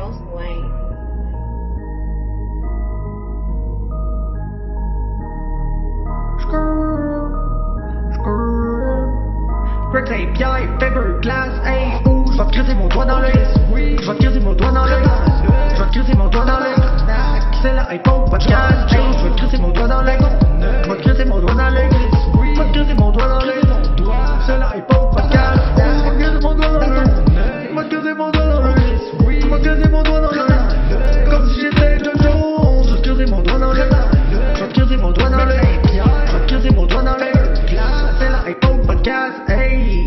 Charles Wayne. Greg Saint-Pierre, Fiberglass, hey, ouh, je vais te crisser mon doigt dans l'œil. Je vais te crisser mon doigt dans l'œil. Je vais te crisser mon doigt dans l'œil. C'est la iPhone podcast, hey, je vais te crisser mon doigt dans l'œil. Je vais te crisser mon doigt dans l'œil. Je vais te crisser mon doigt dans l'œil. C'est la iPhone podcast, je vais te crisser mon doigt dans l'œil. Je vais te crisser mon doigt dans l'œil. Je vais te crisser mon doigt dans l'œil. Comme si j'étais de Jones, je vais te crisser mon doigt dans l'œil. Je vais te crisser mon doigt dans l'œil. Je vais te crisser mon doigt dans l'œil. C'est la iPhone podcast, hey.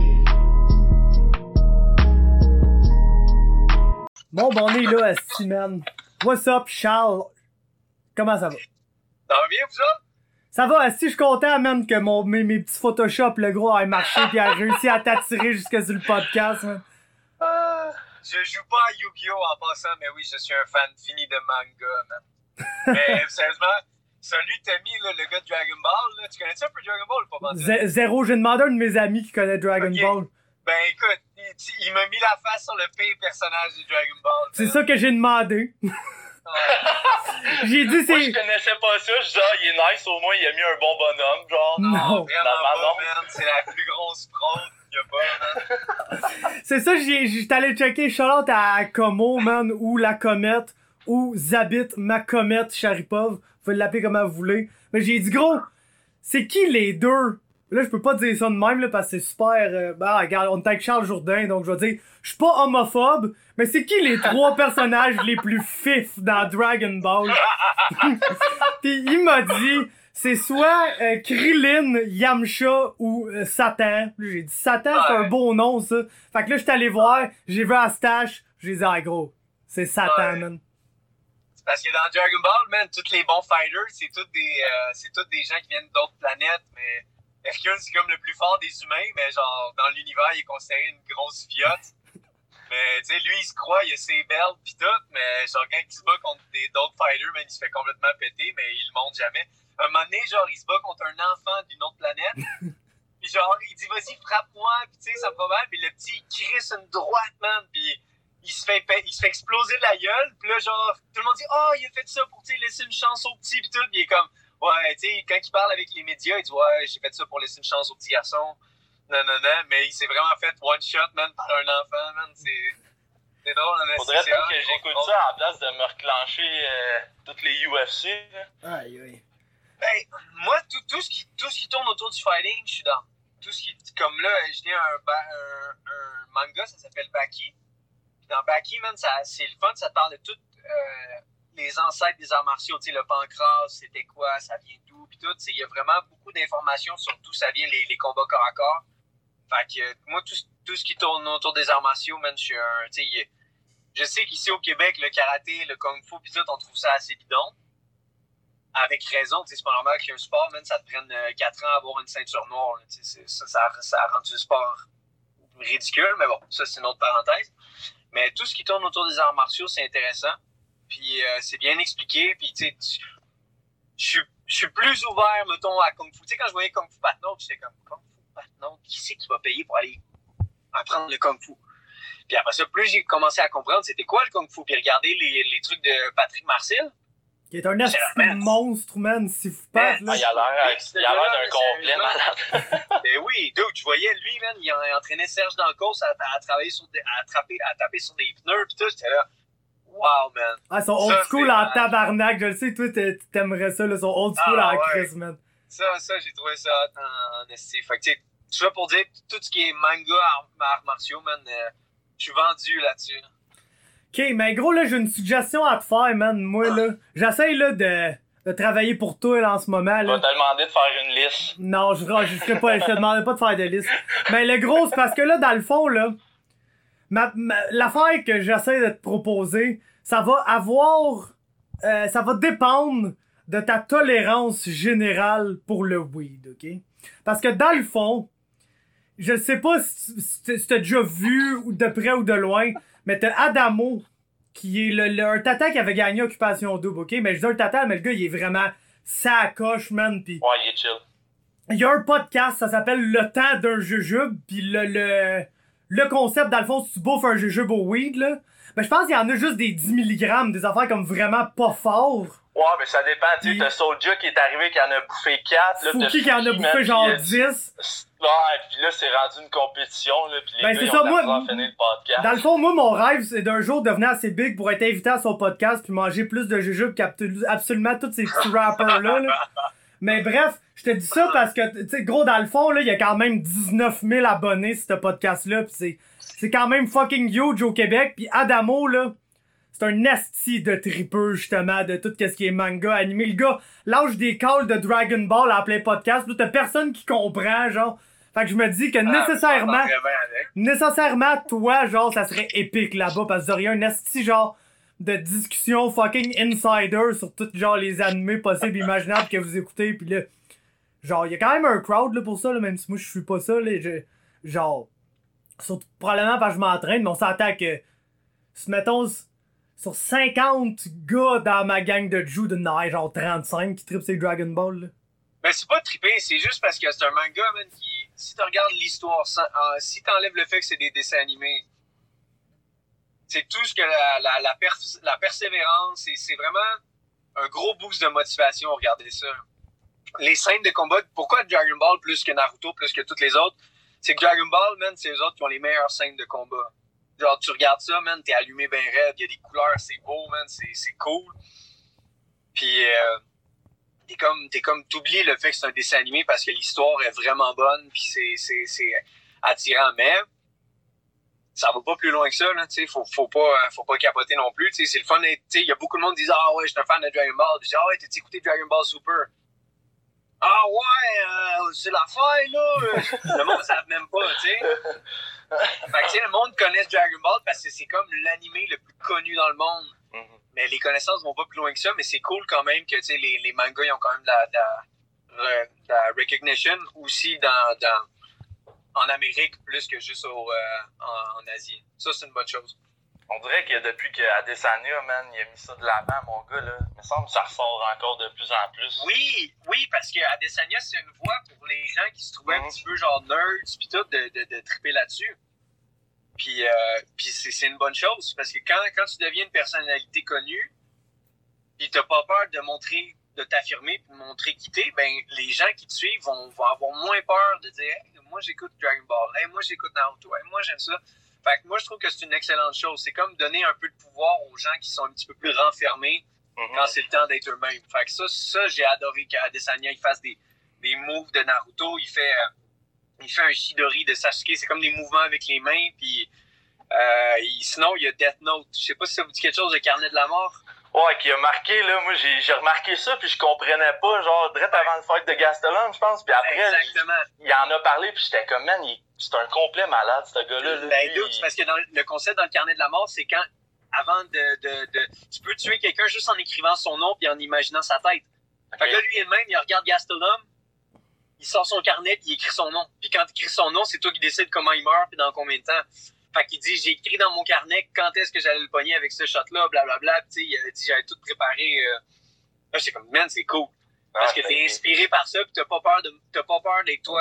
Bon, ben on est là, asti, man. What's up, Charles? Comment ça va? Ça va bien, vous autres? Ça va, asti, je suis content, man, que mes petits Photoshop, le gros, aient marché pis a réussi à t'attirer jusque sur le podcast, man. Je joue pas à Yu-Gi-Oh! En passant, mais oui, je suis un fan fini de manga, man. Mais sérieusement, celui que t'as mis, là, le gars de Dragon Ball, là, tu connais-tu un peu Dragon Ball ou pas? Zéro, j'ai demandé à un de mes amis qui connaît Dragon Ball. Ben écoute, il m'a mis la face sur le pire personnage de Dragon Ball. C'est ça que j'ai demandé. J'ai dit c'est... Moi, je connaissais pas ça, je disais, il est nice, au moins, il a mis un bon bonhomme, genre. Non, vraiment pas, man. C'est la plus grosse fraude qu'il y a pas, man. C'est ça, j'étais allé checker shout-out à Como, man, ou La Comète, ou Zabit, Ma Comète, Sharipov. Vous pouvez l'appeler comme vous voulez. Mais j'ai dit, gros, c'est qui les deux? Là, je peux pas dire ça de même, là, parce que c'est super... bah, regarde, on est avec Charles Jourdain, donc je vais dire... Je suis pas homophobe, mais c'est qui les trois personnages les plus fifs dans Dragon Ball? Pis il m'a dit... C'est soit Krillin, Yamcha ou Satan. J'ai dit Satan, c'est un beau nom, ça. Fait que là, j'étais allé voir, j'ai vu Astache, j'ai dit, ah gros, c'est Satan, man. Parce que dans Dragon Ball, man, tous les bons fighters, c'est tous des gens qui viennent d'autres planètes, mais Hercule, c'est comme le plus fort des humains, mais genre, dans l'univers, il est considéré une grosse fiotte. Mais, tu sais, lui, il se croit, il a ses belts pis tout, mais genre, quand il se bat contre d'autres fighters, man, il se fait complètement péter, mais il le montre jamais. Un moment donné, genre, il se bat contre un enfant d'une autre planète, pis genre, il dit, vas-y, frappe-moi, pis tu sais, ça me va mal, pis le petit, il crisse une droite, man, pis il se fait exploser de la gueule, pis là, genre, tout le monde dit, oh, il a fait ça pour, tu sais, laisser une chance au petit, pis tout, pis il est comme, ouais, tu sais, quand il parle avec les médias, il dit, ouais, j'ai fait ça pour laisser une chance au petit garçon. Non, mais il s'est vraiment fait one shot, man, par un enfant, man. C'est drôle, hein. Faudrait peut-être que j'écoute ça à la place de me reclencher toutes les UFC, là. Aïe, aïe. Ben, moi, tout ce qui tourne autour du fighting, je suis dans. Tout ce qui, comme là, j'ai un manga, ça s'appelle Baki. Puis dans Baki, man, c'est le fun, ça parle de tout, les ancêtres des arts martiaux, tu sais, le pancras, c'était quoi, ça vient d'où, pis tout. Il y a vraiment beaucoup d'informations sur d'où ça vient, les combats corps à corps. Fait que, moi, tout ce qui tourne autour des arts martiaux, man, je suis un, tu sais, je sais qu'ici au Québec, le karaté, le kung-fu, pis tout, on trouve ça assez bidon. Avec raison, tu sais, c'est pas normal qu'un sport, man, ça te prenne 4 ans à avoir une ceinture noire, là, tu sais, ça a rendu le sport ridicule, mais bon, ça, c'est une autre parenthèse. Mais tout ce qui tourne autour des arts martiaux, c'est intéressant. Puis c'est bien expliqué, puis tu sais, je suis plus ouvert, mettons, à Kung Fu. Tu sais, quand je voyais Kung Fu Patnaud, j'étais comme, Kung Fu Patnaud, qui c'est qui va payer pour aller apprendre le Kung Fu? Puis après ça, plus j'ai commencé à comprendre c'était quoi le Kung Fu, puis regarder les trucs de Patrick Marcel. Qui est un monstre, man, si vous parlez. Il a l'air d'un complet malade. Ben oui, dude, je voyais lui, man, il entraînait Serge dans le course à travailler à taper sur des pneus, pis tout, j'étais là. Wow, man. Ah, son old school en tabarnak, je le sais, toi, t'aimerais ça, là, son old school en crise, man. Ça, j'ai trouvé ça en esti. Fait que, tu sais, tout ça pour dire, tout ce qui est manga, arts martiaux, man, je suis vendu là-dessus. Ok, mais gros, là, j'ai une suggestion à te faire, man. Moi, là, j'essaye, là, de travailler pour toi, là, en ce moment, là. Je vais te demander de faire une liste. Non, je serais pas, je te demanderai pas de faire de liste. Mais le gros, c'est parce que là, dans le fond, là, l'affaire que j'essaie de te proposer, ça va dépendre de ta tolérance générale pour le weed, ok? Parce que dans le fond, je sais pas si t'as déjà vu ou de près ou de loin, mais t'as Adamo, qui est un tata qui avait gagné Occupation Double, ok? Mais je dis un tata, mais le gars, il est vraiment sacoche, man, pis... Ouais, il est chill. Il y a un podcast, ça s'appelle Le Temps d'un jujube, pis le concept, dans le fond, si tu bouffes un jujube au weed, là, ben je pense qu'il y en a juste des 10 mg, des affaires comme vraiment pas forts. Ouais, mais ça dépend, tu sais, t'as Soulja qui est arrivé qui en a bouffé 4, là, Fouki qui en a bouffé genre 10. Ouais, pis là, c'est rendu une compétition, là, pis les Ben, gars, c'est ils ça, ont moi, de la misère à finir le podcast. Dans le fond, moi, mon rêve, c'est d'un jour devenir assez big pour être invité à son podcast puis manger plus de jujubes qu'absolument tous ces petits rappers-là, là. Mais bref, je te dis ça parce que, tu sais, gros, dans le fond, là, il y a quand même 19 000 abonnés sur ce podcast-là pis c'est quand même fucking huge au Québec pis Adamo, là, c'est un asti de tripeux, justement, de tout ce qui est manga, animé. Le gars lâche des calls de Dragon Ball en plein podcast. Là, t'as personne qui comprend, genre. Fait que je me dis que nécessairement, toi, genre, ça serait épique là-bas parce que vous auriez un asti, genre, de discussion fucking insider sur tous, genre, les animés possibles, imaginables que vous écoutez. Pis là, genre, il y a quand même un crowd, là, pour ça, là, même si moi, je suis pas ça, là. Genre, surtout, probablement parce que je m'entraîne, mais on s'entend que, si, mettons, sur 50 gars dans ma gang de Jew de Naï, genre 35 qui trippent ces Dragon Ball, là. Ben, c'est pas trippé, c'est juste parce que c'est un manga, man, qui, si tu regardes l'histoire, si t'enlèves le fait que c'est des dessins animés, c'est tout ce que la persévérance, c'est vraiment un gros boost de motivation, regardez ça. Les scènes de combat, pourquoi Dragon Ball plus que Naruto, plus que toutes les autres, c'est que Dragon Ball, man, c'est eux autres qui ont les meilleures scènes de combat. Genre, tu regardes ça, man, t'es allumé ben raide, il y a des couleurs, c'est beau, man, c'est cool. Puis, t'oublies le fait que c'est un dessin animé parce que l'histoire est vraiment bonne, puis c'est attirant, mais ça va pas plus loin que ça, là, tu sais, faut pas capoter non plus, tu sais, c'est le fun, tu sais, il y a beaucoup de monde qui disent « Ah ouais, je suis un fan de Dragon Ball », je dis « Ah ouais, t'as écouté Dragon Ball Super ». Ah ouais, c'est l'affaire, là! Le monde ne savent même pas, tu sais. Fait que, tu sais, le monde connaît Dragon Ball parce que c'est comme l'animé le plus connu dans le monde. Mm-hmm. Mais les connaissances vont pas plus loin que ça, mais c'est cool quand même que, tu sais, les mangas, ils ont quand même de la recognition aussi en Amérique plus que juste en Asie. Ça, c'est une bonne chose. On dirait que depuis que Adesanya, man, il a mis ça de l'avant, mon gars, là, il me semble que ça ressort encore de plus en plus. Oui, parce que Adesanya, c'est une voie pour les gens qui se trouvaient un petit peu genre nerds pis tout, de triper là-dessus. Puis c'est une bonne chose, parce que quand tu deviens une personnalité connue, pis t'as pas peur de t'affirmer pis de montrer qui t'es, ben, les gens qui te suivent vont avoir moins peur de dire hey, moi j'écoute Dragon Ball, hey, moi j'écoute Naruto, hey, moi j'aime ça. Fait que moi, je trouve que c'est une excellente chose. C'est comme donner un peu de pouvoir aux gens qui sont un petit peu plus renfermés quand c'est le temps d'être eux-mêmes. Fait que ça j'ai adoré qu'Adesanya il fasse des moves de Naruto. Il fait un Chidori de Sasuke. C'est comme des mouvements avec les mains. Puis sinon, il y a Death Note. Je sais pas si ça vous dit quelque chose de Carnet de la Mort. Ouais, qui a marqué, là. Moi, j'ai remarqué ça, puis je comprenais pas, genre, direct avant le fight de Gastelum, je pense. Puis après, il en a parlé, puis j'étais comme, man, c'est un complet malade, ce gars-là. Ben, c'est parce que le concept dans le Carnet de la Mort, c'est quand, avant tu peux tuer quelqu'un juste en écrivant son nom puis en imaginant sa tête. Okay. Fait que là, lui-même, il regarde Gastelum, il sort son carnet puis il écrit son nom. Puis quand il écrit son nom, c'est toi qui décides comment il meurt puis dans combien de temps. Fait qu'il dit, j'ai écrit dans mon carnet quand est-ce que j'allais le pogner avec ce shot-là, blablabla. Tu sais, il a dit, j'avais tout préparé. Là, j'étais comme, man, c'est cool. Parce que t'es inspiré par ça pis t'as pas peur d'être toi.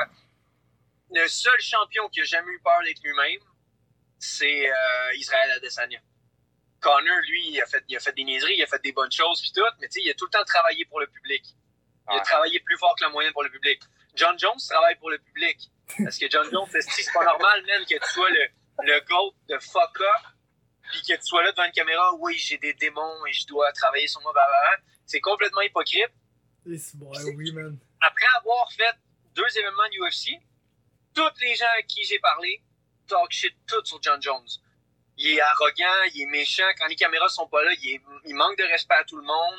Le seul champion qui a jamais eu peur d'être lui-même, c'est Israël Adesanya. Conor, lui, il a fait des niaiseries, il a fait des bonnes choses pis tout, mais tu sais, il a tout le temps travaillé pour le public. Il a travaillé plus fort que la moyenne pour le public. John Jones travaille pour le public. Parce que John Jones, c'est pas normal, man, que tu sois le GOAT de fuck up, pis que tu sois là devant une caméra, oui, j'ai des démons et je dois travailler sur moi, blablabla. C'est complètement hypocrite. Oui, man. Après avoir fait 2 événements de UFC, tous les gens à qui j'ai parlé talk shit tout sur John Jones. Il est arrogant, il est méchant. Quand les caméras sont pas là, il manque de respect à tout le monde.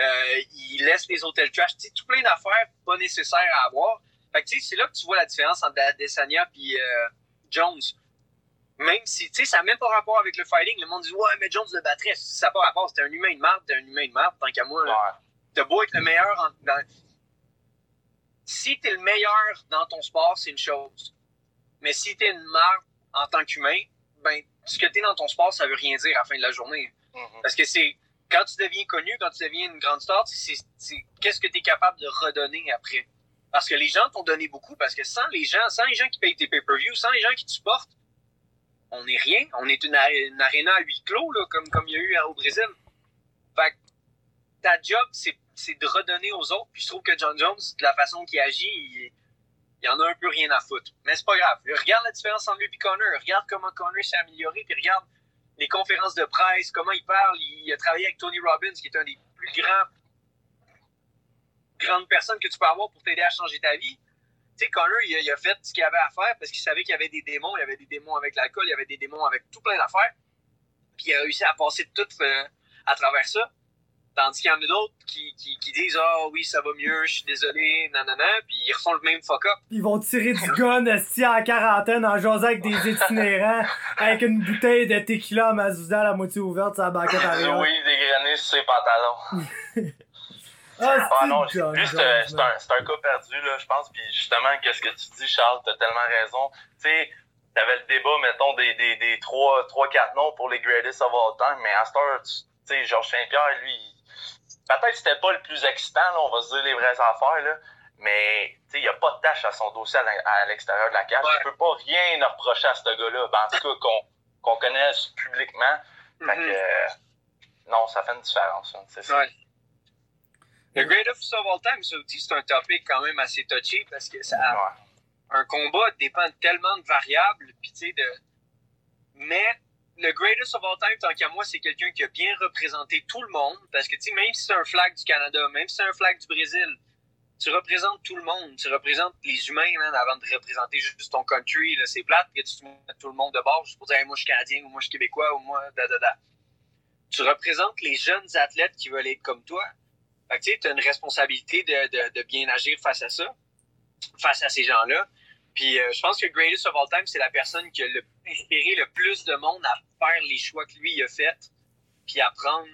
Il laisse les hôtels trash. Tu sais, tout plein d'affaires pas nécessaires à avoir. Fait que tu sais, c'est là que tu vois la différence entre Adesanya et Jones. Même si, tu sais, ça n'a même pas rapport avec le fighting. Le monde dit, ouais, mais Jones le battrait. Ça n'a pas rapport. C'était un humain de marde, tant qu'à moi. Là. T'as beau être le meilleur si t'es le meilleur dans ton sport, c'est une chose. Mais si t'es une marde en tant qu'humain, ben, ce que t'es dans ton sport, ça veut rien dire à la fin de la journée. Mm-hmm. Parce que c'est, quand tu deviens connu, quand tu deviens une grande star, c'est qu'est-ce que t'es capable de redonner après. Parce que les gens t'ont donné beaucoup, parce que sans les gens qui payent tes pay-per-views, sans les gens qui te supportent, on n'est rien. On est une aréna à huis clos, là, comme il y a eu au Brésil. Fait que ta job, c'est de redonner aux autres. Puis je trouve que John Jones, de la façon qu'il agit, il en a un peu rien à foutre. Mais c'est pas grave. Regarde la différence entre lui et Conor. Regarde comment Conor s'est amélioré. Puis regarde les conférences de presse, comment il parle. Il a travaillé avec Tony Robbins, qui est un des plus grandes personnes que tu peux avoir pour t'aider à changer ta vie. Tu sais, Conor, il a fait ce qu'il avait à faire parce qu'il savait qu'il y avait des démons. Il y avait des démons avec l'alcool, il y avait des démons avec tout plein d'affaires. Puis il a réussi à passer de tout à travers ça. Tandis qu'il y en a d'autres qui disent « Ah oui, ça va mieux, je suis désolé, nanana », puis ils refont le même fuck-up. Ils vont tirer du gun assis en quarantaine en jasant avec des itinérants avec une bouteille de tequila à Mazouda à la moitié ouverte sur la banquette arrière. Oui, dégrené sur ses pantalons. Non, lui, c'est un cas perdu, là, je pense. Puis justement, qu'est-ce que tu dis, Charles, t'as tellement raison. Tu sais, t'avais le débat, mettons, des 3-4 noms pour les greatest of all time, mais à cette heure, tu sais, Georges Saint-Pierre, lui, peut-être que c'était pas le plus excitant, là, on va se dire les vraies affaires, là, mais il n'y a pas de tâche à son dossier à l'extérieur de la cage. Je peux pas rien reprocher à ce gars-là, en tout cas qu'on connaisse publiquement. Fait que, non, ça fait une différence, hein, c'est ça. Ouais. Le greatest of all time, ça aussi, c'est un topic quand même assez touché parce que un combat dépend tellement de variables, puis tu sais, mais le greatest of all time, tant qu'à moi, c'est quelqu'un qui a bien représenté tout le monde. Parce que, tu sais, même si c'est un flag du Canada, même si c'est un flag du Brésil, tu représentes tout le monde. Tu représentes les humains, man, avant de représenter juste ton country. Là, c'est plate que tu mets tout le monde de bord. Juste pour dire, hey, moi, je suis Canadien, ou moi, je suis Québécois, ou moi, Tu représentes les jeunes athlètes qui veulent être comme toi. Fait que, tu sais, tu as une responsabilité de bien agir face à ça, face à ces gens-là. Puis je pense que Greatest of All Time, c'est la personne qui a inspiré le plus de monde à faire les choix que lui il a fait, puis à prendre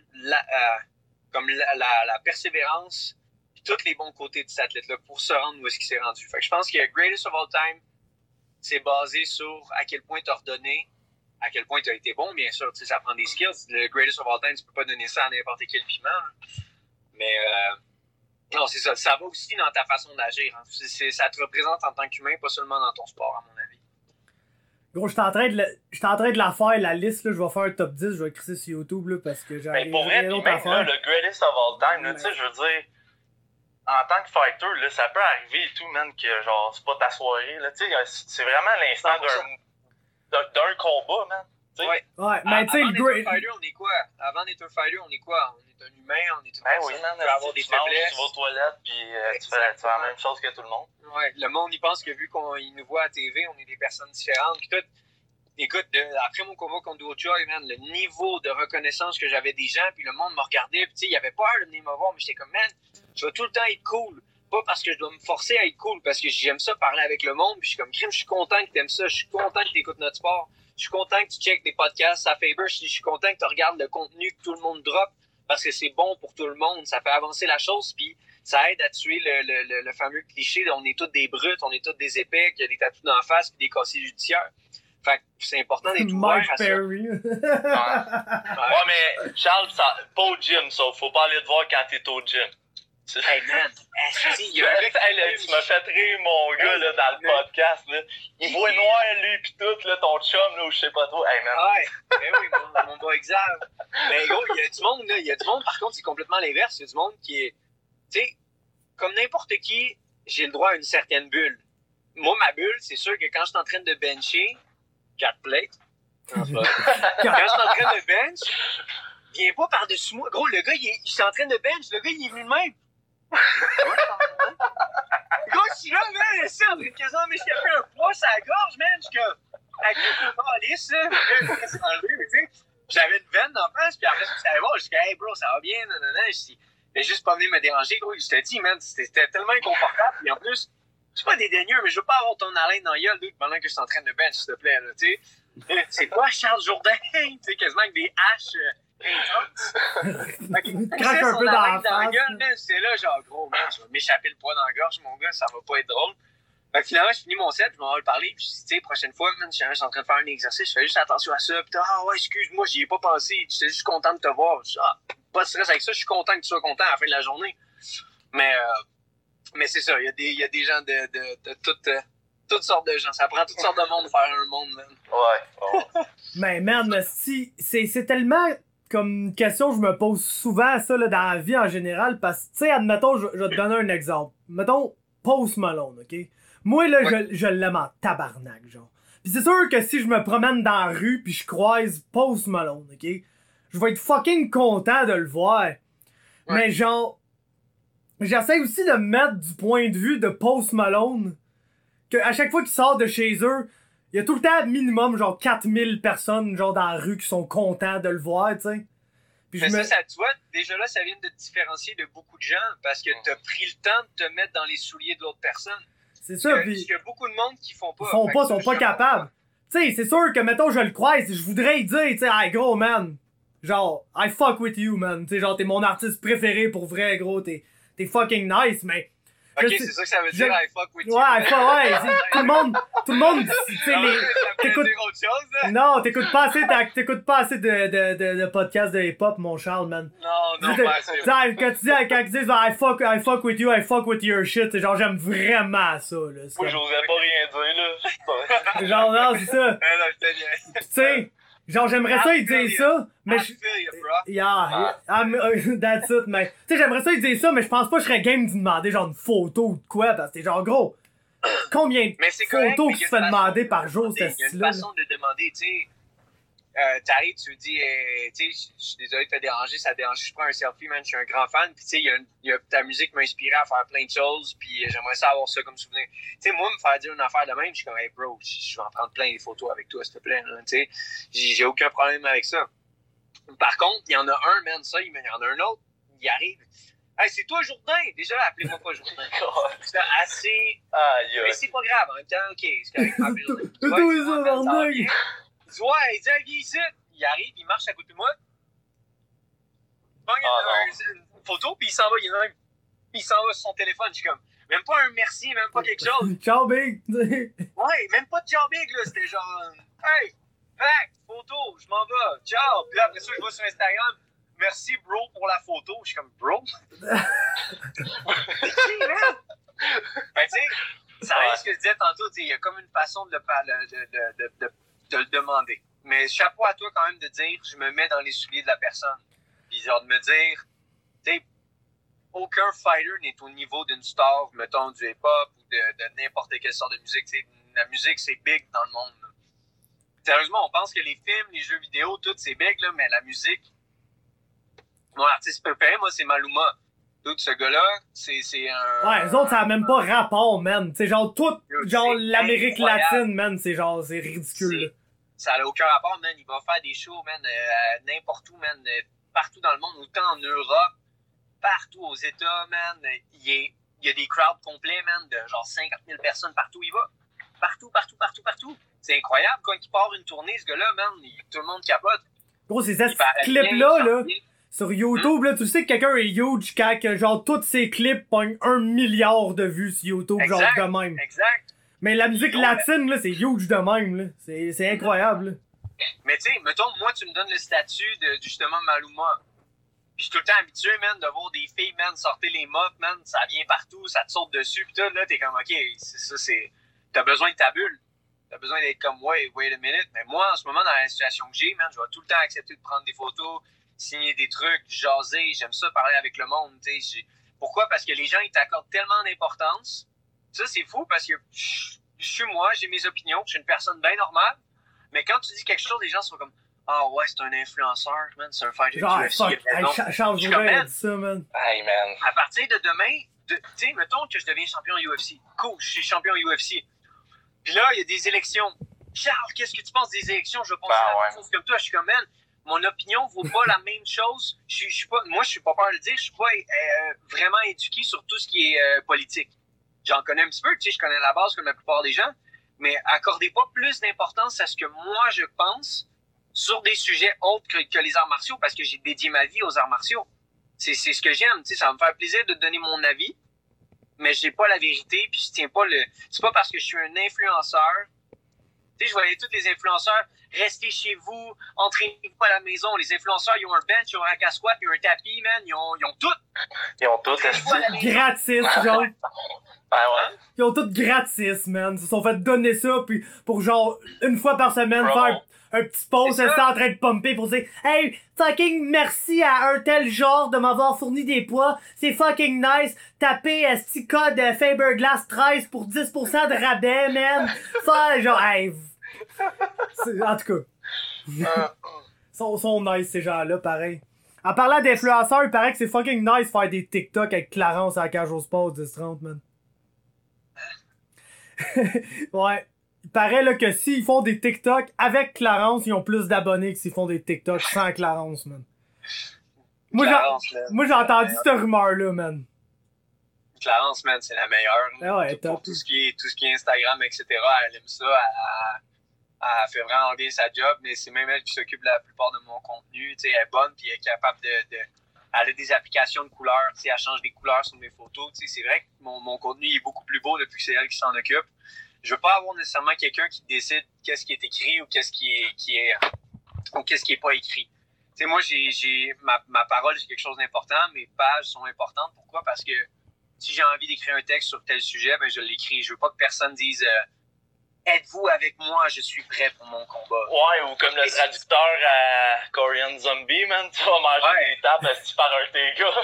la persévérance, puis tous les bons côtés de cet athlète-là pour se rendre où est-ce qu'il s'est rendu. Fait que je pense que Greatest of All Time, c'est basé sur à quel point tu as redonné, à quel point tu as été bon, bien sûr. Tu sais, ça prend des skills. Le Greatest of All Time, tu peux pas donner ça à n'importe quel piment. Hein. Mais non, c'est ça. Ça va aussi dans ta façon d'agir. Hein. Ça te représente en tant qu'humain, pas seulement dans ton sport, à mon avis. Gros, j'étais en train de la faire, la liste, là. Je vais faire un top 10, je vais écrire ça sur YouTube, là, parce que j'ai rien d'autre à faire. Là, le greatest of all time, là, tu sais, je veux dire, en tant que fighter, là, ça peut arriver et tout, man, que genre, c'est pas ta soirée, là, tu sais, c'est vraiment l'instant d'un combat, man. Ouais, mais tu sais, le great fighter, on est quoi? Avant d'être un fighter, on est quoi? On est un humain, on est une personne oui, man, qui peut avoir des faiblesses. Tu vas aux toilettes, puis tu fais la même chose que tout le monde. Ouais, le monde, il pense que vu qu'il nous voit à TV, on est des personnes différentes. Puis tout, écoute, après mon combat contre Dojoy, man, le niveau de reconnaissance que j'avais des gens, puis le monde me regardait, puis tu sais, il avait peur de venir me voir, mais j'étais comme, man, je vais tout le temps être cool. Pas parce que je dois me forcer à être cool, parce que j'aime ça parler avec le monde, puis je suis comme, crime, je suis content que t'aimes ça, je suis content que t'écoutes notre sport. Je suis content que tu checkes des podcasts à Faber. Je suis content que tu regardes le contenu que tout le monde drop parce que c'est bon pour tout le monde. Ça fait avancer la chose puis ça aide à tuer le fameux cliché de on est tous des brutes, on est tous des épais, qu'il y a des tatous dans la face puis des casiers judiciaires. Fait que c'est important d'être ouvert à ça. Perry. Ouais, mais Charles, pas au gym, ça. Faut pas aller te voir quand t'es au gym. Hey man, tu m'as fait rire mon gars là, dans le podcast. Là. Il voit noir lui pis tout, là, ton chum là, ou je sais pas trop. Hey man. Ouais, ben oui, mon boy Xav. Mais gros, il y a du monde là, il y a du monde par contre c'est complètement l'inverse. Il y a du monde qui est, tu sais, comme n'importe qui, j'ai le droit à une certaine bulle. Moi ma bulle, c'est sûr que quand je suis en train de bencher 4 plates, quand je suis en train de bench, viens pas par-dessus moi. Gros, le gars, il est en train de bench, le gars il est venu de même. Gros, je suis là, man, ça, on est quasiment m'échapper un poids sur la gorge, man. Je suis comme, avec le calice, tu sais. J'avais une veine dans la face, puis après, ça allait voir. Je dis, hey, bro, ça va bien, nanana. Il a juste pas venu me déranger, gros. Je te dis, man, c'était tellement inconfortable. Puis en plus, je suis pas dédaigneux, mais je veux pas avoir ton haleine dans la gueule, dude, pendant que je suis en train de bench, s'il te plaît, là, tu sais. C'est quoi, Charles Jourdain? Tu sais, quasiment avec des haches. Craque un peu dans la face. C'est là, genre, gros, man, je vais m'échapper le poids dans la gorge, mon gars, ça va pas être drôle. Fait que finalement, je finis mon set, je m'en vais le parler, puis tu sais, prochaine fois, man, je suis en train de faire un exercice, je fais juste attention à ça, pis ouais, excuse-moi, j'y ai pas pensé, j'étais juste content de te voir. Pas de stress avec ça, je suis content que tu sois content à la fin de la journée. Mais c'est ça, il y a des gens de toutes sortes de gens. Ça prend toutes sortes de monde de faire un monde, man. Ouais. Mais man, si, c'est tellement comme une question que je me pose souvent ça là, dans la vie en général. Parce que, tu sais, admettons, je vais te donner un exemple. Mettons, Post Malone, OK? Moi, là, je l'aime en tabarnak, genre. Pis c'est sûr que si je me promène dans la rue pis je croise Post Malone, OK? Je vais être fucking content de le voir. Ouais. Mais genre, j'essaie aussi de me mettre du point de vue de Post Malone. Que à chaque fois qu'il sort de chez eux, il y a tout le temps minimum genre 4000 personnes genre dans la rue qui sont contents de le voir, tu sais. Mais ça, tu vois, déjà là, ça vient de te différencier de beaucoup de gens parce que t'as pris le temps de te mettre dans les souliers de l'autre personne. C'est ça, puis il y a beaucoup de monde qui font pas. Sont pas capables. Tu sais, c'est sûr que, mettons, je le croise, je voudrais lui dire, tu sais, hey, gros, man, genre, I fuck with you, man. Tu sais, genre, t'es mon artiste préféré pour vrai, gros, t'es fucking nice, mais... Ok, c'est ça que ça veut dire, I fuck with you. Ouais, tout le monde, tu sais, t'écoutes... Non, t'écoutes pas assez de podcasts de hip-hop, mon Charles, man. Non, pas assez. Quand ils disent, I fuck with you, I fuck with your shit, c'est genre, j'aime vraiment ça, là. Moi, j'osais pas rien dire, là. Genre, non, c'est ça. Tu sais... Genre, j'aimerais ça, il dire ça, mais that's it, mais... Tu sais, j'aimerais ça, il dire ça, mais je pense pas que je serais game d'y demander, genre, une photo ou de quoi, parce que t'es genre, gros, combien de photos que tu fais demander par jour, ce style-là? Il y a une façon de demander, tu sais, t'arrives, tu dis, tu sais, je suis désolé de te déranger, ça te dérange, je prends un selfie, man, je suis un grand fan, puis tu sais, ta musique m'a inspiré à faire plein de choses, puis j'aimerais ça avoir ça comme souvenir. Tu sais, moi, me faire dire une affaire de même, je suis comme, hey bro, je vais en prendre plein des photos avec toi, s'il te plaît, tu sais, j'ai aucun problème avec ça. Par contre, il y en a un, man, ça, il y en a un autre, il arrive. Hey, c'est toi, Jourdain! Déjà, appelez-moi pas Jourdain. C'est assez. Mais c'est pas grave, en même temps, ok, c'est correct. Ouais, il dit, viens ici. Il arrive, il marche à côté de moi. Il pogne une photo, puis il s'en va, il s'en va sur son téléphone. Je suis comme, même pas un merci, même pas quelque chose. Ciao, Big! Ouais, même pas de ciao, Big, là. C'était genre, hey, back, photo, je m'en vais, ciao. Puis là, après ça, je vais sur Instagram. Merci, bro, pour la photo. Je suis comme, bro? C'est qui, man? Ben, tu sais, ça revient à ce que je disais tantôt, il y a comme une façon de le demander. Mais chapeau à toi quand même de dire, je me mets dans les souliers de la personne. Puis genre de me dire, tu sais, aucun fighter n'est au niveau d'une star, mettons, du hip-hop ou de n'importe quelle sorte de musique. T'sais, la musique, c'est big dans le monde. Là. Sérieusement, on pense que les films, les jeux vidéo, tout, c'est big, là, mais la musique... Mon artiste préféré, moi, c'est Maluma. Tout ce gars-là, c'est un... Ouais, les autres, ça a même pas rapport, man. C'est genre tout, genre l'Amérique latine, man, c'est genre, c'est ridicule. Ça a aucun rapport, man. Il va faire des shows, man, n'importe où, man, partout dans le monde, autant en Europe, partout aux États, man. Il y a des crowds complets, man, de genre 50 000 personnes partout où il va. Partout. C'est incroyable. Quand il part une tournée, ce gars-là, man, tout le monde capote. Gros, c'est ça, ce clip-là, là. Sur YouTube, là, tu sais que quelqu'un est huge quand genre tous ses clips pognent 1 milliard de vues sur YouTube, exact, genre de même. Exact. Mais la musique latine, là, c'est huge de même, là. C'est incroyable, là. Mais tu sais, mettons, moi, tu me donnes le statut de justement Maluma. Puis je suis tout le temps habitué, man, de voir des filles, man, sortir les mops, man, ça vient partout, ça te saute dessus, pis tout, là, t'es comme, ok, t'as besoin de ta bulle. T'as besoin d'être comme, wait a minute. Mais moi, en ce moment, dans la situation que j'ai, man, je vais tout le temps accepter de prendre des photos, signer des trucs, jaser, j'aime ça parler avec le monde, tu sais. Pourquoi? Parce que les gens, ils t'accordent tellement d'importance. Ça, c'est fou parce que je suis moi, j'ai mes opinions, je suis une personne bien normale. Mais quand tu dis quelque chose, les gens sont comme, ah ouais, c'est un influenceur, man, c'est un fighter du UFC. Charles Jourdain a dit ça, man. Hey, man. À partir de demain, tu sais, mettons que je deviens champion UFC. Cool, je suis champion UFC. Puis là, il y a des élections. Charles, qu'est-ce que tu penses des élections? Je pense la même chose comme toi. Je suis comme, man, mon opinion vaut pas la même chose. Moi, je suis pas peur de le dire, je suis pas vraiment éduqué sur tout ce qui est politique. J'en connais un petit peu, tu sais, je connais la base comme la plupart des gens, mais accordez pas plus d'importance à ce que moi je pense sur des sujets autres que les arts martiaux, parce que j'ai dédié ma vie aux arts martiaux. C'est ce que j'aime, tu sais, ça va me faire plaisir de donner mon avis, mais j'ai pas la vérité, puis je tiens pas c'est pas parce que je suis un influenceur. Tu sais, je voyais tous les influenceurs, restez chez vous, entraînez-vous pas à la maison. Les influenceurs, ils ont un bench, ils ont un casquette, ils ont un tapis, man, ils ont tout. Ils ont tout, gratis, genre. Ah ouais? Ils ont tout gratis, man. Ils se sont fait donner ça, puis pour genre, une fois par semaine, Bravo. faire un petit post, c'est ça en train de pomper pour dire « Hey, fucking merci à un tel genre de m'avoir fourni des poids. C'est fucking nice. Tapez esti code Faberglass 13 pour 10% de rabais, man. » Faire genre, hey. En tout cas. Sont nice, ces gens-là, pareil. En parlant d'influenceurs, il paraît que c'est fucking nice faire des TikTok avec Clarence à la cage au sport 10-30, man. Ouais. Il paraît là que s'ils font des TikTok avec Clarence, ils ont plus d'abonnés que s'ils font des TikTok sans Clarence, man. Moi, j'ai entendu cette rumeur-là, man. Clarence, man, c'est la meilleure. Ah ouais, pour tout ce qui est Instagram, etc. Elle aime ça. Elle fait vraiment bien sa job, mais c'est même elle qui s'occupe de la plupart de mon contenu. T'sais, elle est bonne, puis elle est capable elle a des applications de couleurs. T'sais, elle change des couleurs sur mes photos. T'sais, c'est vrai que mon contenu est beaucoup plus beau depuis que c'est elle qui s'en occupe. Je veux pas avoir nécessairement quelqu'un qui décide qu'est-ce qui est écrit ou qu'est-ce qui est pas écrit. T'sais, moi, j'ai ma parole, c'est quelque chose d'important. Mes pages sont importantes. Pourquoi? Parce que si j'ai envie d'écrire un texte sur tel sujet, ben je l'écris. Je veux pas que personne dise êtes-vous avec moi, je suis prêt pour mon combat. Ouais, ou comme le traducteur à Korean Zombie, man, tu vas manger des tapes assis par un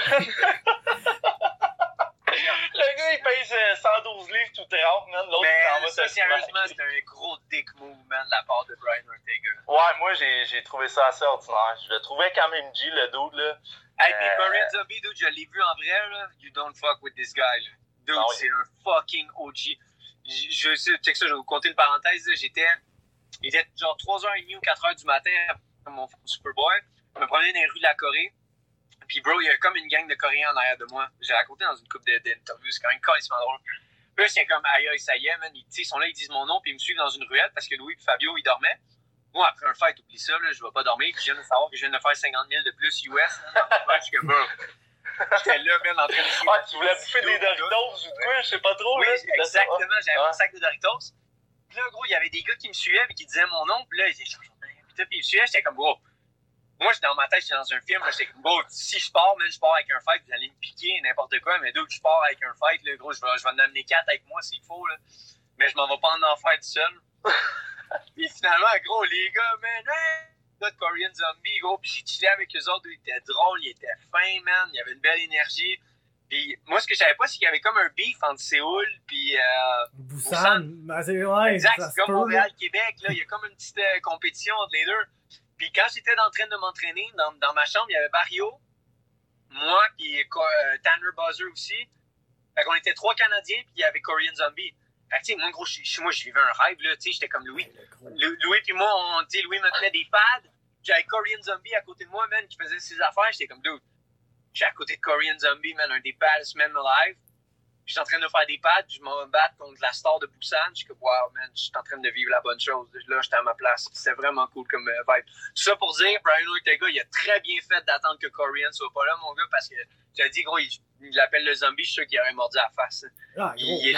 TG. Le gars, il pèse 112 livres tout est rare, man. L'autre, il s'en va ça, sérieusement, c'est un gros dick move, man, de la part de Brian Ortega. Ouais, moi, j'ai trouvé ça assez ordinaire. Je le trouvais quand même G, le dude, là. Hey, mais Korean Zombie, dude, je l'ai vu en vrai, là. You don't fuck with this guy, là. Dude, non, c'est un fucking OG. Je sais, check ça, je vais vous conter une parenthèse, là. Il était genre 3h30 ou 4h du matin après mon Superboy. Je me promenais dans les rues de la Corée. Puis, bro, il y a comme une gang de Coréens en arrière de moi. J'ai raconté dans une couple d'interviews, c'est quand même carrément drôle. Puis là, c'est comme, aïe, ça y est, man. Ils sont là, ils disent mon nom, puis ils me suivent dans une ruelle parce que Louis et Fabio, ils dormaient. Moi, après un fight, oublie ça, là, je vais pas dormir. Puis je viens de savoir que je viens de faire 50 000 de plus US. Je suis comme, bro. J'étais là, man, en train de... Ouais, tu voulais bouffer des Doritos ou quoi, je sais pas trop. Oui, là, exactement, j'avais un sac de Doritos. Puis là, gros, il y avait des gars qui me suivaient et qui disaient mon nom. Puis là, ils disaient, puis ils me suivaient, j'étais comme, bro. Moi, dans ma tête, j'étais dans un film, j'étais comme, bro, si je pars, man, je pars avec un fight, vous allez me piquer, n'importe quoi. Mais d'où je pars avec un fight, là, gros, je vais en amener 4 avec moi s'il faut, là. Mais je m'en vais pas en enfer tout seul. Puis finalement, gros, les gars, man, de Korean Zombie, gros, puis j'ai chillé avec eux autres, ils étaient drôles, ils étaient fins, man, il y avait une belle énergie. Puis moi, ce que je savais pas, c'est qu'il y avait comme un beef entre Séoul puis Busan. Ben, ouais, exact, c'est comme Montréal-Québec, là, il y a comme une petite compétition entre les deux. Puis quand j'étais en train de m'entraîner, dans ma chambre, il y avait Barrio, moi, puis Tanner Buzzer aussi. Fait qu'on était 3 Canadiens, puis il y avait Korean Zombie. Fait que, tu sais, moi, gros, moi, je vivais un rêve, là, tu sais, j'étais comme Louis. Louis puis moi, tu sais, Louis me tenait des pads. J'avais Korean Zombie à côté de moi, man, qui faisait ses affaires. J'étais comme, dude, j'étais à côté de Korean Zombie, man, un des baddest men alive. Puis j'étais en train de faire des pads, puis je m'en battre contre la star de Busan. Je suis comme, wow, man, je suis en train de vivre la bonne chose. Là, j'étais à ma place. C'était vraiment cool comme vibe. Tout ça pour dire, Brian Ortega, il a très bien fait d'attendre que Korean soit pas là, mon gars, parce que, tu as dit, gros, il l'appelle le zombie, je suis sûr qu'il aurait mordu à la face. Ah, il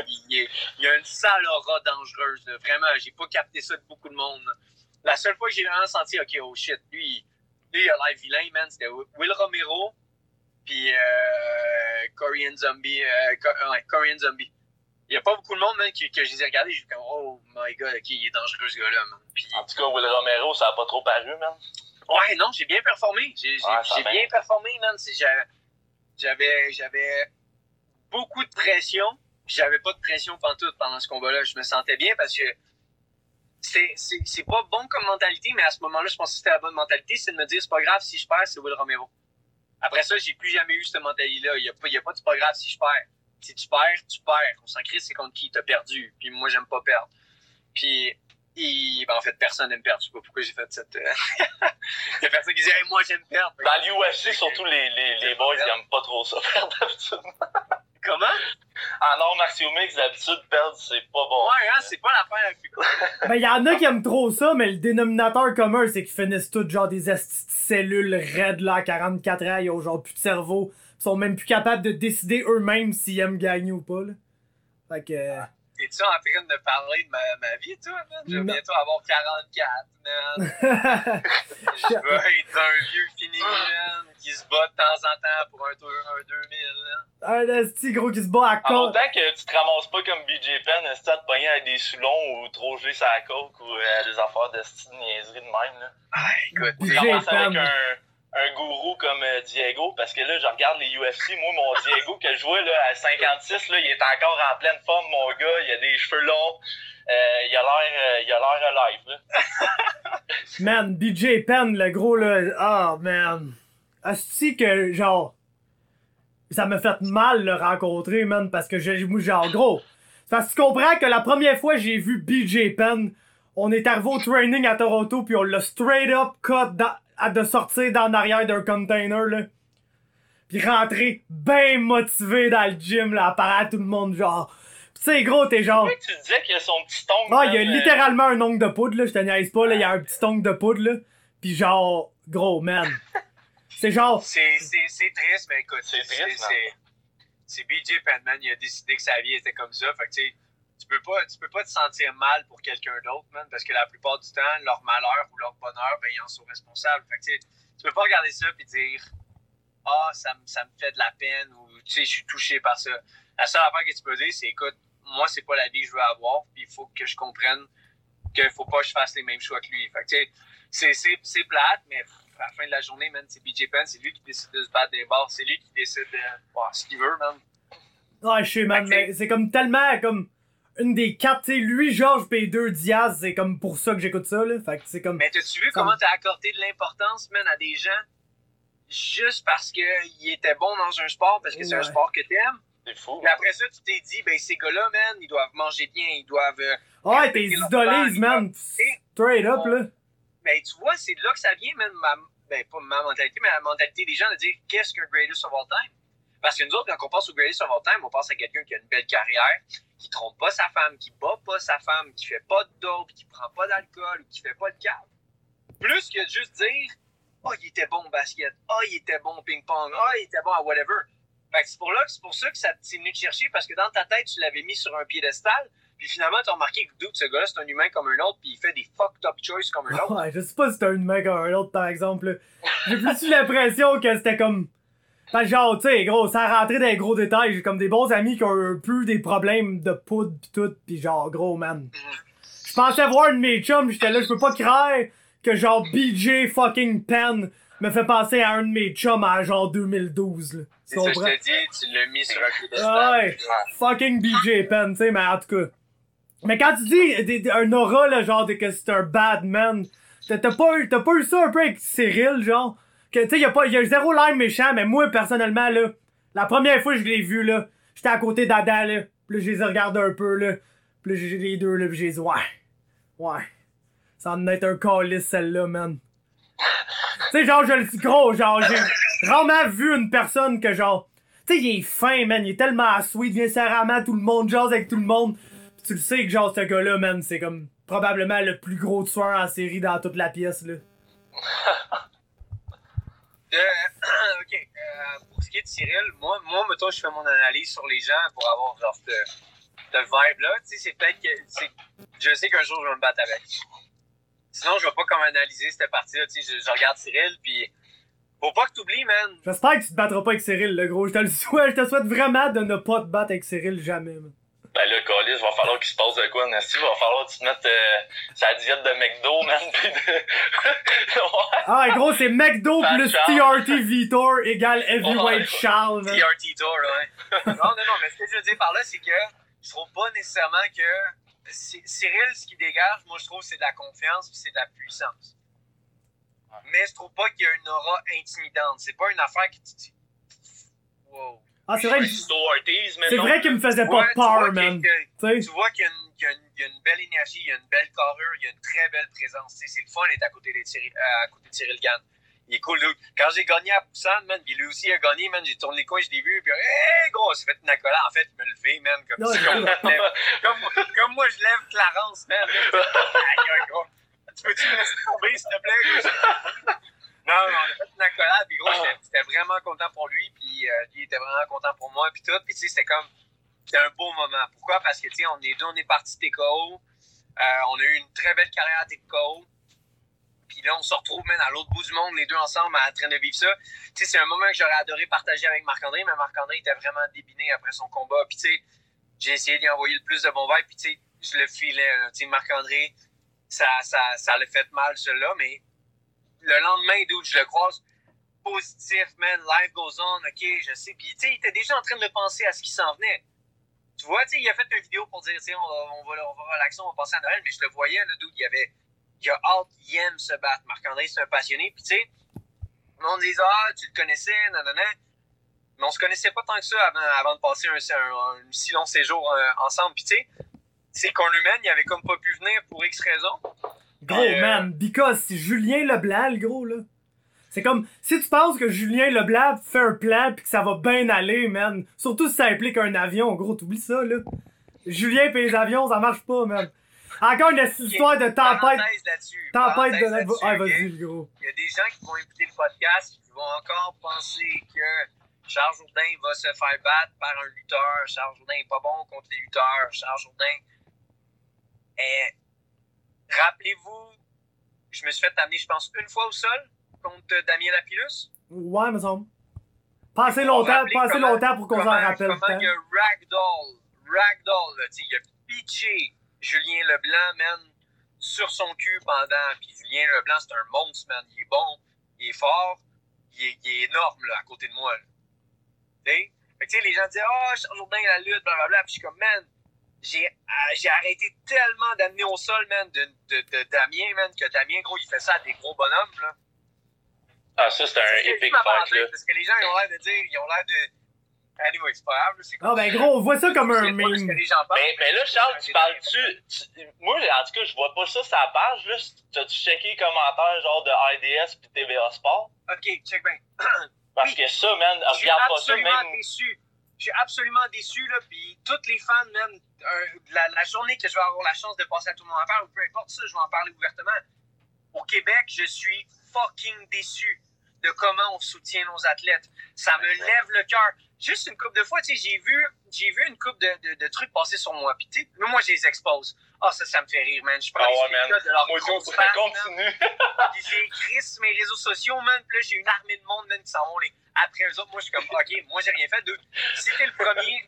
a une sale aura dangereuse. Là. Vraiment, j'ai pas capté ça de beaucoup de monde. Là. La seule fois que j'ai vraiment senti, OK, oh shit, lui il a l'air vilain, man, c'était Will Romero, puis Korean Zombie. Korean Zombie. Il y a pas beaucoup de monde, man, que je les ai regardés, j'ai dit comme, oh my god, OK, il est dangereux, ce gars-là, man. Puis, en tout cas, Will Romero, ça a pas trop paru, man. Ouais, non, j'ai bien performé. J'ai bien performé, man. J'avais beaucoup de pression, puis j'avais pas de pression pantoute pendant ce combat-là. Je me sentais bien parce que c'est pas bon comme mentalité, mais à ce moment-là, je pensais que c'était la bonne mentalité, c'est de me dire, c'est pas grave si je perds, c'est Will Romero. Après ça, j'ai plus jamais eu cette mentalité-là. Il y a pas de c'est pas grave si je perds. Si tu perds, tu perds. On s'en crie, c'est contre qui t'as perdu. Puis moi, j'aime pas perdre. Puis, en fait, personne n'aime perdre. Je sais pas pourquoi j'ai fait cette... Il y a personne qui dit hey, moi, j'aime perdre. Dans l'UFC, surtout, les boys, ils aiment pas trop ça, perdre d'habitude. Comment? En arts martiaux mix, d'habitude, perdre, c'est pas bon. Ouais, hein, c'est pas l'affaire la plus cool. Ben, y en a qui aiment trop ça, mais le dénominateur commun, c'est qu'ils finissent tous genre des cellules raides là à 44 ans, ils ont genre plus de cerveau. Ils sont même plus capables de décider eux-mêmes s'ils aiment gagner ou pas, là. Fait que... t'es-tu en train de parler de ma vie, toi, man? Je vais bientôt avoir 44, man. Je veux être un vieux fini jeune qui se bat de temps en temps pour un 2000, là. Un esti gros qui se bat à En coke. autant que tu te ramasses pas comme BJ Penn, esti à te pogner avec des soulons ou trop jouer sur la coke ou des affaires de niaiserie de même, là. Ah, écoute, Tu commences avec un gourou comme Diego, parce que là, je regarde les UFC, moi, mon Diego que je vois là, à 56, là, il est encore en pleine forme, mon gars, il a des cheveux longs, il a l'air alive, là. Man, BJ Penn, le gros, là, man. Asti que, genre, ça m'a fait mal le rencontrer, man, parce que genre, gros, c'est parce que tu comprends que la première fois que j'ai vu BJ Penn, on est arrivé au training à Toronto, puis on l'a straight up cut de sortir d'en arrière d'un container, là. Pis rentrer ben motivé dans le gym, là, à parler à tout le monde, genre. Pis tu sais, gros, t'es genre... Tu disais qu'il a son petit ongle. Ah, il y a littéralement un ongle de poudre, là, je te niaise pas, là, il y a un petit ongle de poudre, là. Pis genre, gros, man. C'est genre... C'est triste, mais écoute, c'est triste, c'est BJ Penn, man, il a décidé que sa vie était comme ça, fait que tu sais, tu peux pas te sentir mal pour quelqu'un d'autre, man, parce que la plupart du temps, leur malheur ou leur bonheur, ben, ils en sont responsables. Fait que, tu sais, tu peux pas regarder ça et dire « Ah, ça me fait de la peine » ou « Tu sais, je suis touché par ça ». La seule affaire que tu peux dire, c'est « Écoute, moi, c'est pas la vie que je veux avoir, puis il faut que je comprenne qu'il faut pas que je fasse les mêmes choix que lui. » Fait que, tu sais, c'est plate, mais à la fin de la journée, man, c'est BJ Penn, c'est lui qui décide de se battre des bars, c'est lui qui décide de ce qu'il veut, man. Ouais, je sais, man, mais c'est comme tellement, comme... Une des quatre, tu sais, lui, Georges P2 Diaz, c'est comme pour ça que j'écoute ça, là. Fait que c'est comme... Mais t'as-tu vu comment t'as accordé de l'importance, man, à des gens juste parce qu'ils étaient bons dans un sport, parce que c'est un sport que t'aimes? C'est fou. Mais après ça, tu t'es dit, ben, ces gars-là, man, ils doivent manger bien, ils doivent... ouais, t'es idolises, man. Straight up, là. Ben, tu vois, c'est de là que ça vient, man, pas ma mentalité, mais la mentalité des gens de dire, qu'est-ce qu'un greatest of all time? Parce que nous autres, quand on pense au greatest of all time, on pense à quelqu'un qui a une belle carrière, qui trompe pas sa femme, qui bat pas sa femme, qui fait pas de dope, qui prend pas d'alcool, qui fait pas de cave. Plus que juste dire « Oh, il était bon au basket. Oh, il était bon au ping-pong. Oh, il était bon à whatever. » Fait que c'est pour ça que ça t'est venu te chercher, parce que dans ta tête, tu l'avais mis sur un piédestal, puis finalement, t'as remarqué que ce gars-là, c'est un humain comme un autre, puis il fait des fucked up choices comme un autre. Ouais, je sais pas si c'est un humain comme un autre, par exemple. J'ai plus eu l'impression que c'était comme... Fait genre, tu sais, gros, ça a rentré dans les gros détails. J'ai comme des bons amis qui ont un peu des problèmes de poudre pis tout, pis genre, gros, man. Je pensais voir un de mes chums, j'étais là, je peux pas croire que genre BJ fucking Penn me fait penser à un de mes chums à genre 2012, là. C'est ça que je te dis, tu l'as mis sur un piédestal. Ouais, fucking BJ Penn, tu sais, mais en tout cas. Mais quand tu dis un aura, là, genre, de que c'est un bad man, t'as pas eu ça un peu avec Cyril, genre? Que, tu sais, y a zéro line méchant, mais moi, personnellement, là, la première fois que je l'ai vu, là, j'étais à côté d'Adam, là, pis là, je les ai regardés un peu, là, pis là, j'ai les deux, là, pis j'ai dit, ouais, ça en est un calice, celle-là, man. Tu sais, genre, je le dis gros, genre, j'ai rarement vu une personne que, genre, tu sais, il est fin, man, il est tellement sweet, il vient serrer la main à tout le monde, jase avec tout le monde, pis tu le sais que, genre, ce gars-là, man, c'est comme, probablement le plus gros tueur en série dans toute la pièce, là. OK. Pour ce qui est de Cyril, moi, mettons, je fais mon analyse sur les gens pour avoir genre ce vibe-là. Tu sais, c'est peut-être que... Je sais qu'un jour, je vais me battre avec. Sinon, je vais pas comme analyser cette partie-là. Tu sais, je regarde Cyril, puis faut pas que t'oublies, man. J'espère que tu te battras pas avec Cyril, le gros. Je te souhaite vraiment de ne pas te battre avec Cyril jamais, man. Ben là, Colis, va falloir qu'il se passe de quoi, Nasty? Va falloir que tu te mettes sa diète de McDo, man, pis de... ouais. Ah, gros, c'est McDo plus TRT Vitor égale Heavyweight Charles, man. TRT Tour, ouais. non, mais ce que je veux dire par là, c'est que je trouve pas nécessairement que Cyril, ce qu'il dégage, moi, je trouve, c'est de la confiance pis c'est de la puissance. Mais je trouve pas qu'il y a une aura intimidante. C'est pas une affaire que tu dis... Wow. Ah, c'est vrai qu'il me faisait pas peur, man. Tu vois qu'il y a une belle énergie, il y a une belle carrure, il y a une très belle présence. T'sais, c'est le fun d'être à côté de Cyril Gane. Il est cool, dude. Quand j'ai gagné à Busan, man, puis lui aussi a gagné, man, j'ai tourné les coins, je l'ai vu, puis hey, gros, c'est fait une accolade. En fait, il me levait, man, comme moi, je lève Clarence, man. Gros. Tu peux-tu me laisser tomber, s'il te plaît? Non, on a fait une accolade, puis gros, j'étais vraiment content pour lui, puis lui était vraiment content pour moi, puis tout. Puis tu sais, c'était comme, C'était un beau moment. Pourquoi? Parce que, tu sais, on est partis de TKO. On a eu une très belle carrière à TKO. Puis là, on se retrouve même à l'autre bout du monde, les deux ensemble, en train de vivre ça. Tu sais, c'est un moment que j'aurais adoré partager avec Marc-André, mais Marc-André était vraiment débiné après son combat. Puis, tu sais, j'ai essayé de lui envoyer le plus de bons vibes. Puis, tu sais, je le filais. Tu sais, Marc-André, ça l'a fait mal, celui-là. Mais le lendemain, d'où je le croise, positif, man, life goes on, OK, je sais. Puis, tu sais, il était déjà en train de penser à ce qui s'en venait. Tu vois, tu sais, il a fait une vidéo pour dire, tu sais, on va relaxer, on va passer à Noël, mais je le voyais, le dude, il a hâte, il aime se battre. Marc-André, c'est un passionné. Puis, tu sais, on disait, tu le connaissais, nanana. Mais on se connaissait pas tant que ça avant de passer un si long séjour ensemble. Puis, tu sais, c'est Cornerman, il avait comme pas pu venir pour X raisons. Gros, man, because c'est Julien Leblanc, le gros, là. C'est comme, si tu penses que Julien Leblanc fait un plan pis que ça va bien aller, man. Surtout si ça implique un avion, gros, t'oublies ça, là. Julien pis les avions, ça marche pas, man. Encore une histoire de tempête. Tempête de la... Ah, vas-y, gros. Il y a des gens qui vont écouter le podcast qui vont encore penser que Charles Jourdain va se faire battre par un lutteur. Charles Jourdain est pas bon contre les lutteurs. Charles Jourdain... Rappelez-vous, je me suis fait amener, je pense, une fois au sol contre Damien Lapillus. Ouais, me semble. Passez longtemps pour qu'on s'en rappelle. Comment il y a Ragdoll, là, il a pitché Julien Leblanc, man, sur son cul pendant. Puis Julien Leblanc, c'est un monstre, man. Il est bon, il est fort, il est énorme, là, à côté de moi, là. Fait que, tu sais, les gens disent, Charles Jourdain, la lutte, blablabla. Puis je suis comme, man, j'ai arrêté tellement d'amener au sol, man, de Damien, man, que Damien, gros, il fait ça à des gros bonhommes, là. Ah, ça, c'est un épique fight, là. Parce que les gens, ils ont l'air de dire, anyway, c'est pas grave, c'est cool. Ah, ben, gros, on voit ça comme un meme. Mais là, Charles, tu parles-tu... Moi, en tout cas, je vois pas ça sur la page, là. T'as-tu checké les commentaires, genre, de IDS pis TVA Sport? OK, check bien. Parce que ça, man, regarde pas ça, même... Je suis absolument déçu, là, pis toutes les fans, même, la journée que je vais avoir la chance de passer à tout le monde en parle, ou peu importe ça, je vais en parler ouvertement. Au Québec, je suis fucking déçu de comment on soutient nos athlètes. Ça me lève le cœur. Juste une couple de fois, tu sais, j'ai vu une couple de trucs passer sur moi, pis tu sais, moi, je les expose. Ça me fait rire, man. Je prends les screenshots de leur grosse fan, continue. J'ai écrit sur mes réseaux sociaux, man, pis là, j'ai une armée de monde, man, qui s'en vont après eux autres. Moi, je suis comme, OK, moi, j'ai rien fait. Si t'es le premier...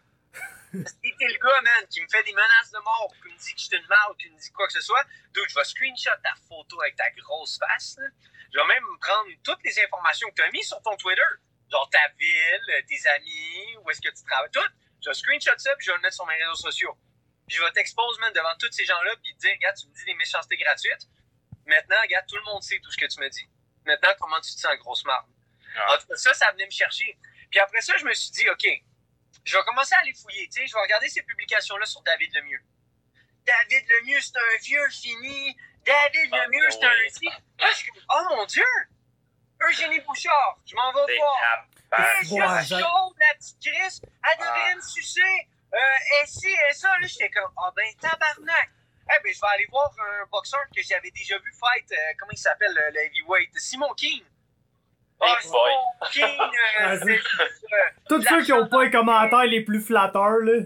Si t'es le gars, man, qui me fait des menaces de mort, qui me dit que je suis une marde, qui me dit quoi que ce soit, je vais screenshot ta photo avec ta grosse face, là. Je vais même prendre toutes les informations que tu as mises sur ton Twitter, genre ta ville, tes amis, où est-ce que tu travailles, tout. Je vais screenshot ça, puis je vais le mettre sur mes réseaux sociaux. Puis je vais t'exposer, man, devant tous ces gens-là, puis te dire, regarde, tu me dis des méchancetés gratuites. Maintenant, regarde, tout le monde sait tout ce que tu me dis. Maintenant, comment tu te sens, grosse marde? En tout cas, ça venait me chercher. Puis après ça, je me suis dit, OK, je vais commencer à aller fouiller, tu sais, je vais regarder ces publications-là sur David Lemieux. David Lemieux, c'est un vieux fini. David Lemieux, c'est un type. Oh mon Dieu! Eugénie Bouchard, je m'en vais voir. Elle chaude, la petite Chris. Elle devrait me sucer. Et si, et ça, là, j'étais comme, tabarnak. Ben, je vais aller voir un boxeur que j'avais déjà vu fight. Comment il s'appelle, le heavyweight? Simon King. Simon King. Tous ceux qui n'ont pas les commentaires les plus flatteurs, là.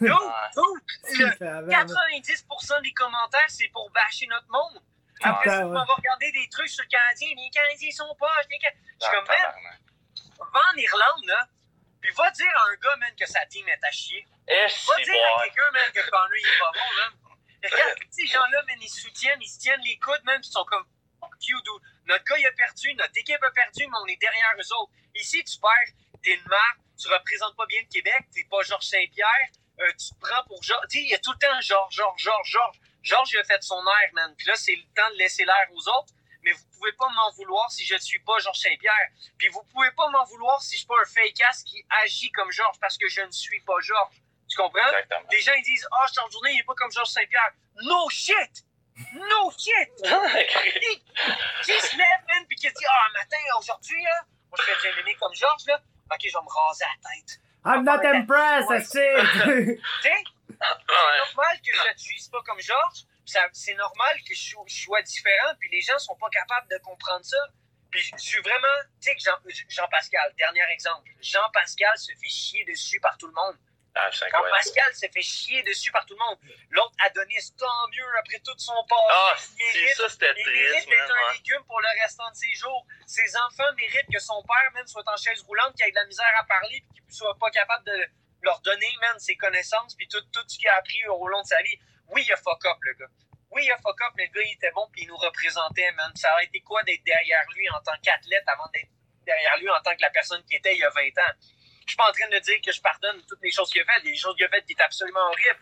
90% des commentaires, c'est pour bâcher notre monde. Après, on va regarder des trucs sur le Canadien. Les Canadiens sont pas. Je suis comme, man, va en Irlande, là, puis va dire à un gars, man, que sa team est à chier. Va dire à quelqu'un, man, que Connor, il est pas bon, man. Regarde, ces gens-là, man, ils se tiennent les coudes, man, puis ils sont comme, fuck you, dude. Notre gars, il a perdu, notre équipe a perdu, mais on est derrière eux autres. Ici, tu perds, t'es une marque, tu représentes pas bien le Québec, t'es pas Georges Saint-Pierre, tu te prends pour Georges. Tu sais, il y a tout le temps Georges. Georges, il a fait son air, man. Puis là, c'est le temps de laisser l'air aux autres. Mais vous pouvez pas m'en vouloir si je ne suis pas Georges Saint-Pierre. Puis vous pouvez pas m'en vouloir si je suis pas un fake-ass qui agit comme Georges parce que je ne suis pas Georges. Tu comprends? Exactement. Les gens, ils disent, Charles Jourdain, il est pas comme Georges Saint-Pierre. No shit! No shit! Qui se lève, man, puis qui dit, matin, aujourd'hui, là, moi, je fais du MMA comme Georges, là. OK, je vais me raser la tête. I'm not impressed, I see. Tu sais? C'est normal que je n'utilise pas comme Georges. C'est normal que je sois différent, puis les gens sont pas capables de comprendre ça. Puis je suis vraiment... Tu sais que Jean-Pascal, dernier exemple. Jean-Pascal se fait chier dessus par tout le monde. Ah, c'est quand incroyable. Pascal s'est fait chier dessus par tout le monde, l'autre Adonis, tant mieux après tout son passé. Ah, ça c'était Il mérite triste, d'être man. un légume pour le restant de ses jours. Ses enfants méritent que son père, même, soit en chaise roulante, qu'il ait de la misère à parler, puis qu'il soit pas capable de leur donner, man, ses connaissances, puis tout ce qu'il a appris au long de sa vie. Oui, il a fuck up, le gars. Oui, il a fuck up, mais le gars, il était bon, puis il nous représentait, man. Ça aurait été quoi d'être derrière lui en tant qu'athlète avant d'être derrière lui en tant que la personne qui était il y a 20 ans? Je suis pas en train de dire que je pardonne toutes les choses qu'il a faites, des choses qu'il a faites qui étaient absolument horribles.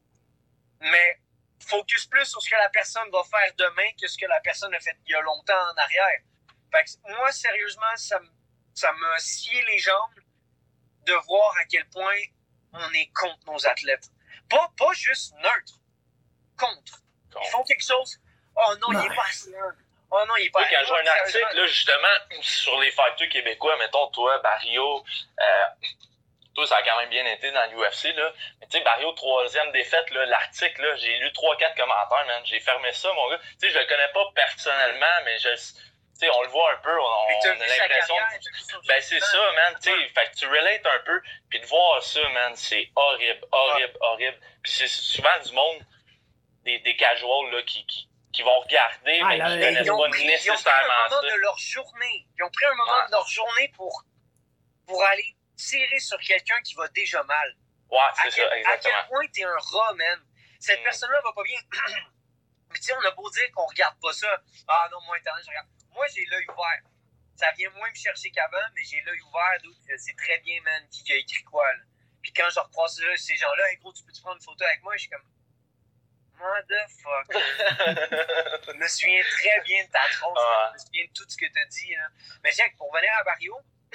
Mais focus plus sur ce que la personne va faire demain que ce que la personne a fait il y a longtemps en arrière. Fait que moi, sérieusement, ça m'a scié les jambes de voir à quel point on est contre nos athlètes. Pas juste neutre. Contre. Ils font quelque chose. Oh non, il est pas assez neutre. Oh non, il est pas quand je vois un article, là, justement, sur les fighters québécois, mettons, toi, Barrio, toi, ça a quand même bien été dans l'UFC, là. Mais tu sais, Barrio, 3e défaite, là, l'article, là, j'ai lu 3-4 commentaires, man. J'ai fermé ça, mon gars. Tu sais, je le connais pas personnellement, mais tu sais, on le voit un peu, on a l'impression. Ben, c'est ça, man. Tu sais, fait que tu relates un peu, puis de voir ça, man, c'est horrible. Puis c'est souvent du monde, des casuals, là, qui vont regarder, mais qui connaissent pas nécessairement ça. Ils ont pris un moment de leur journée. Ils ont pris un moment de leur journée pour aller tirer sur quelqu'un qui va déjà mal. Ouais, c'est ça, exactement. À quel point t'es un rat, man. Cette personne-là va pas bien. Mais tu sais, on a beau dire qu'on regarde pas ça. Ah non, moi, Internet, je regarde. Moi, j'ai l'œil ouvert. Ça vient moins me chercher qu'avant, mais j'ai l'œil ouvert. Donc, je sais très bien, man, qui a écrit quoi, là. Puis quand je recroise ces gens-là, hey, gros, tu peux-tu prendre une photo avec moi? Je suis comme... Motherfucker. Je me souviens très bien de ta tronche. Je me souviens de tout ce que tu as dit. Là. Mais Jack, pour venir à Barrio,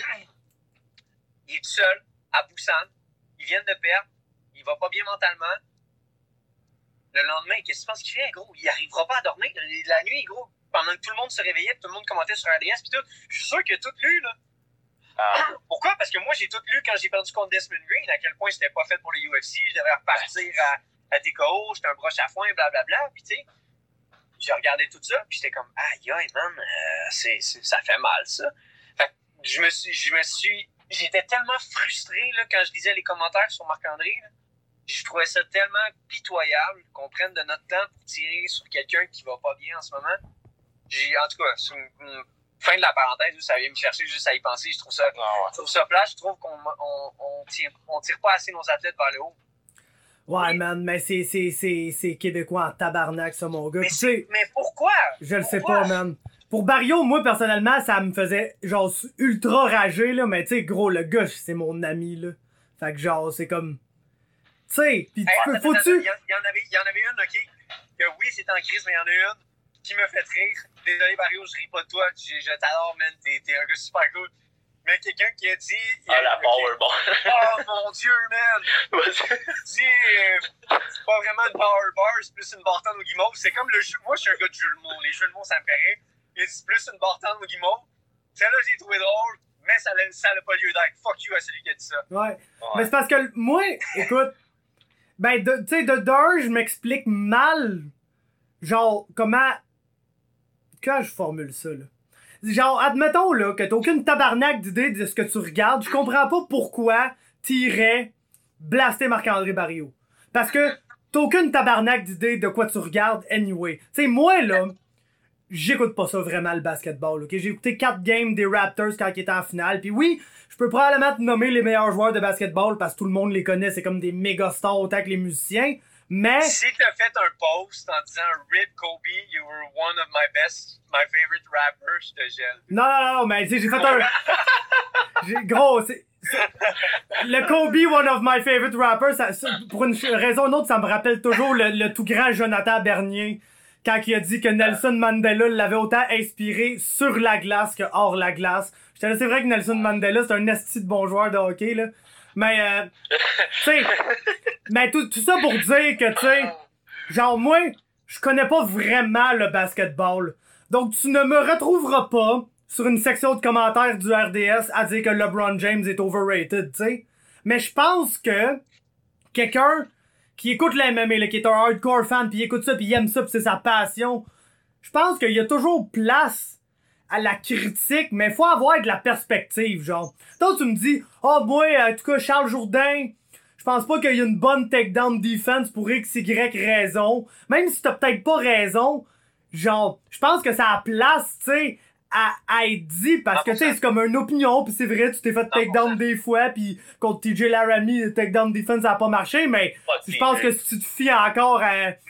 il est tout seul, à Busan. Ils viennent de perdre. Il va pas bien mentalement. Le lendemain, qu'est-ce que tu penses qu'il fait, gros? Il arrivera pas à dormir. La nuit, gros, pendant que tout le monde se réveillait, tout le monde commentait sur RDS, pis tout, je suis sûr qu'il a tout lu, là. Pourquoi? Parce que moi, j'ai tout lu quand j'ai perdu contre Desmond Green, à quel point c'était pas fait pour le UFC. Je devais repartir à TKO, j'étais un broche à foin, blablabla, puis tu sais, j'ai regardé tout ça, puis j'étais comme, aïe, man, ça fait mal, ça. Fait que j'étais tellement frustré, là, quand je lisais les commentaires sur Marc-André, là. Je trouvais ça tellement pitoyable qu'on prenne de notre temps pour tirer sur quelqu'un qui va pas bien en ce moment. En tout cas, c'est une fin de la parenthèse, ça vient me chercher juste à y penser, je trouve ça plate, je trouve qu'on tire pas assez nos athlètes vers le haut. Ouais, man, mais c'est québécois en tabarnak, ça, mon gars. Mais pourquoi? Je le sais pas, man. Pour Barrio, moi, personnellement, ça me faisait, genre, ultra rager, là, mais tu sais, gros, le gars, c'est mon ami, là. Fait que, genre, c'est comme... Tu sais, pis faut-tu... Il y en avait une, OK, que oui, c'est en crise, mais il y en a une qui me fait rire. Désolé, Barrio, je ris pas de toi, je t'adore, man, t'es un gars super cool. Mais quelqu'un qui a dit... la powerbomb. Oh mon Dieu, man! C'est pas vraiment une powerbar, c'est plus une barre-tendre au guimauve. C'est comme le jeu... Moi, je suis un gars de jeu de mots. Les jeux de mots, ça me fait rire. Il dit c'est plus une barre-tendre au guimauve. Celle-là, j'ai trouvé drôle, mais ça n'a pas lieu d'être. Fuck you à celui qui a dit ça. Ouais. Mais c'est parce que moi, écoute... Ben, tu sais, de d'un, je m'explique mal, genre, comment je formule ça, là. Genre, admettons, là, que t'as aucune tabarnak d'idée de ce que tu regardes, je comprends pas pourquoi t'irais blaster Marc-André Barrio. Parce que t'as aucune tabarnak d'idée de quoi tu regardes anyway. Tu sais, moi, là, j'écoute pas ça vraiment, le basketball, ok? J'ai écouté 4 games des Raptors quand ils étaient en finale, pis oui, je peux probablement te nommer les meilleurs joueurs de basketball parce que tout le monde les connaît, c'est comme des méga stars autant que les musiciens, mais... Si t'as fait un post en disant « Rip Kobe, you were one of my favorite rappers », je te gèle. Non, mais tu sais, j'ai fait un... Gros, c'est... Le Kobe, one of my favorite rappers, ça, pour une raison ou une autre, ça me rappelle toujours le tout grand Jonathan Bernier, quand il a dit que Nelson Mandela l'avait autant inspiré sur la glace que hors la glace. C'est vrai que Nelson Mandela, c'est un esti de bon joueur de hockey, là. Mais, tu sais, mais tout ça pour dire que, tu sais, genre, moi, je connais pas vraiment le basketball. Donc, tu ne me retrouveras pas sur une section de commentaires du RDS à dire que LeBron James est overrated, tu sais. Mais je pense que quelqu'un qui écoute la MMA, là, qui est un hardcore fan, pis il écoute ça, pis il aime ça, pis c'est sa passion, je pense qu'il y a toujours place à la critique, mais faut avoir de la perspective, genre. Donc tu me dis, moi, en tout cas, Charles Jourdain, Je pense pas qu'il y a une bonne takedown defense pour XY raison. Même si t'as peut-être pas raison, genre, je pense que ça a place, tu sais, à être dit, parce que, tu sais, c'est comme une opinion, pis c'est vrai, tu t'es fait takedown des fois, pis contre TJ Laramie, le takedown defense, ça a pas marché, mais je pense que si tu te fies encore à... Gros,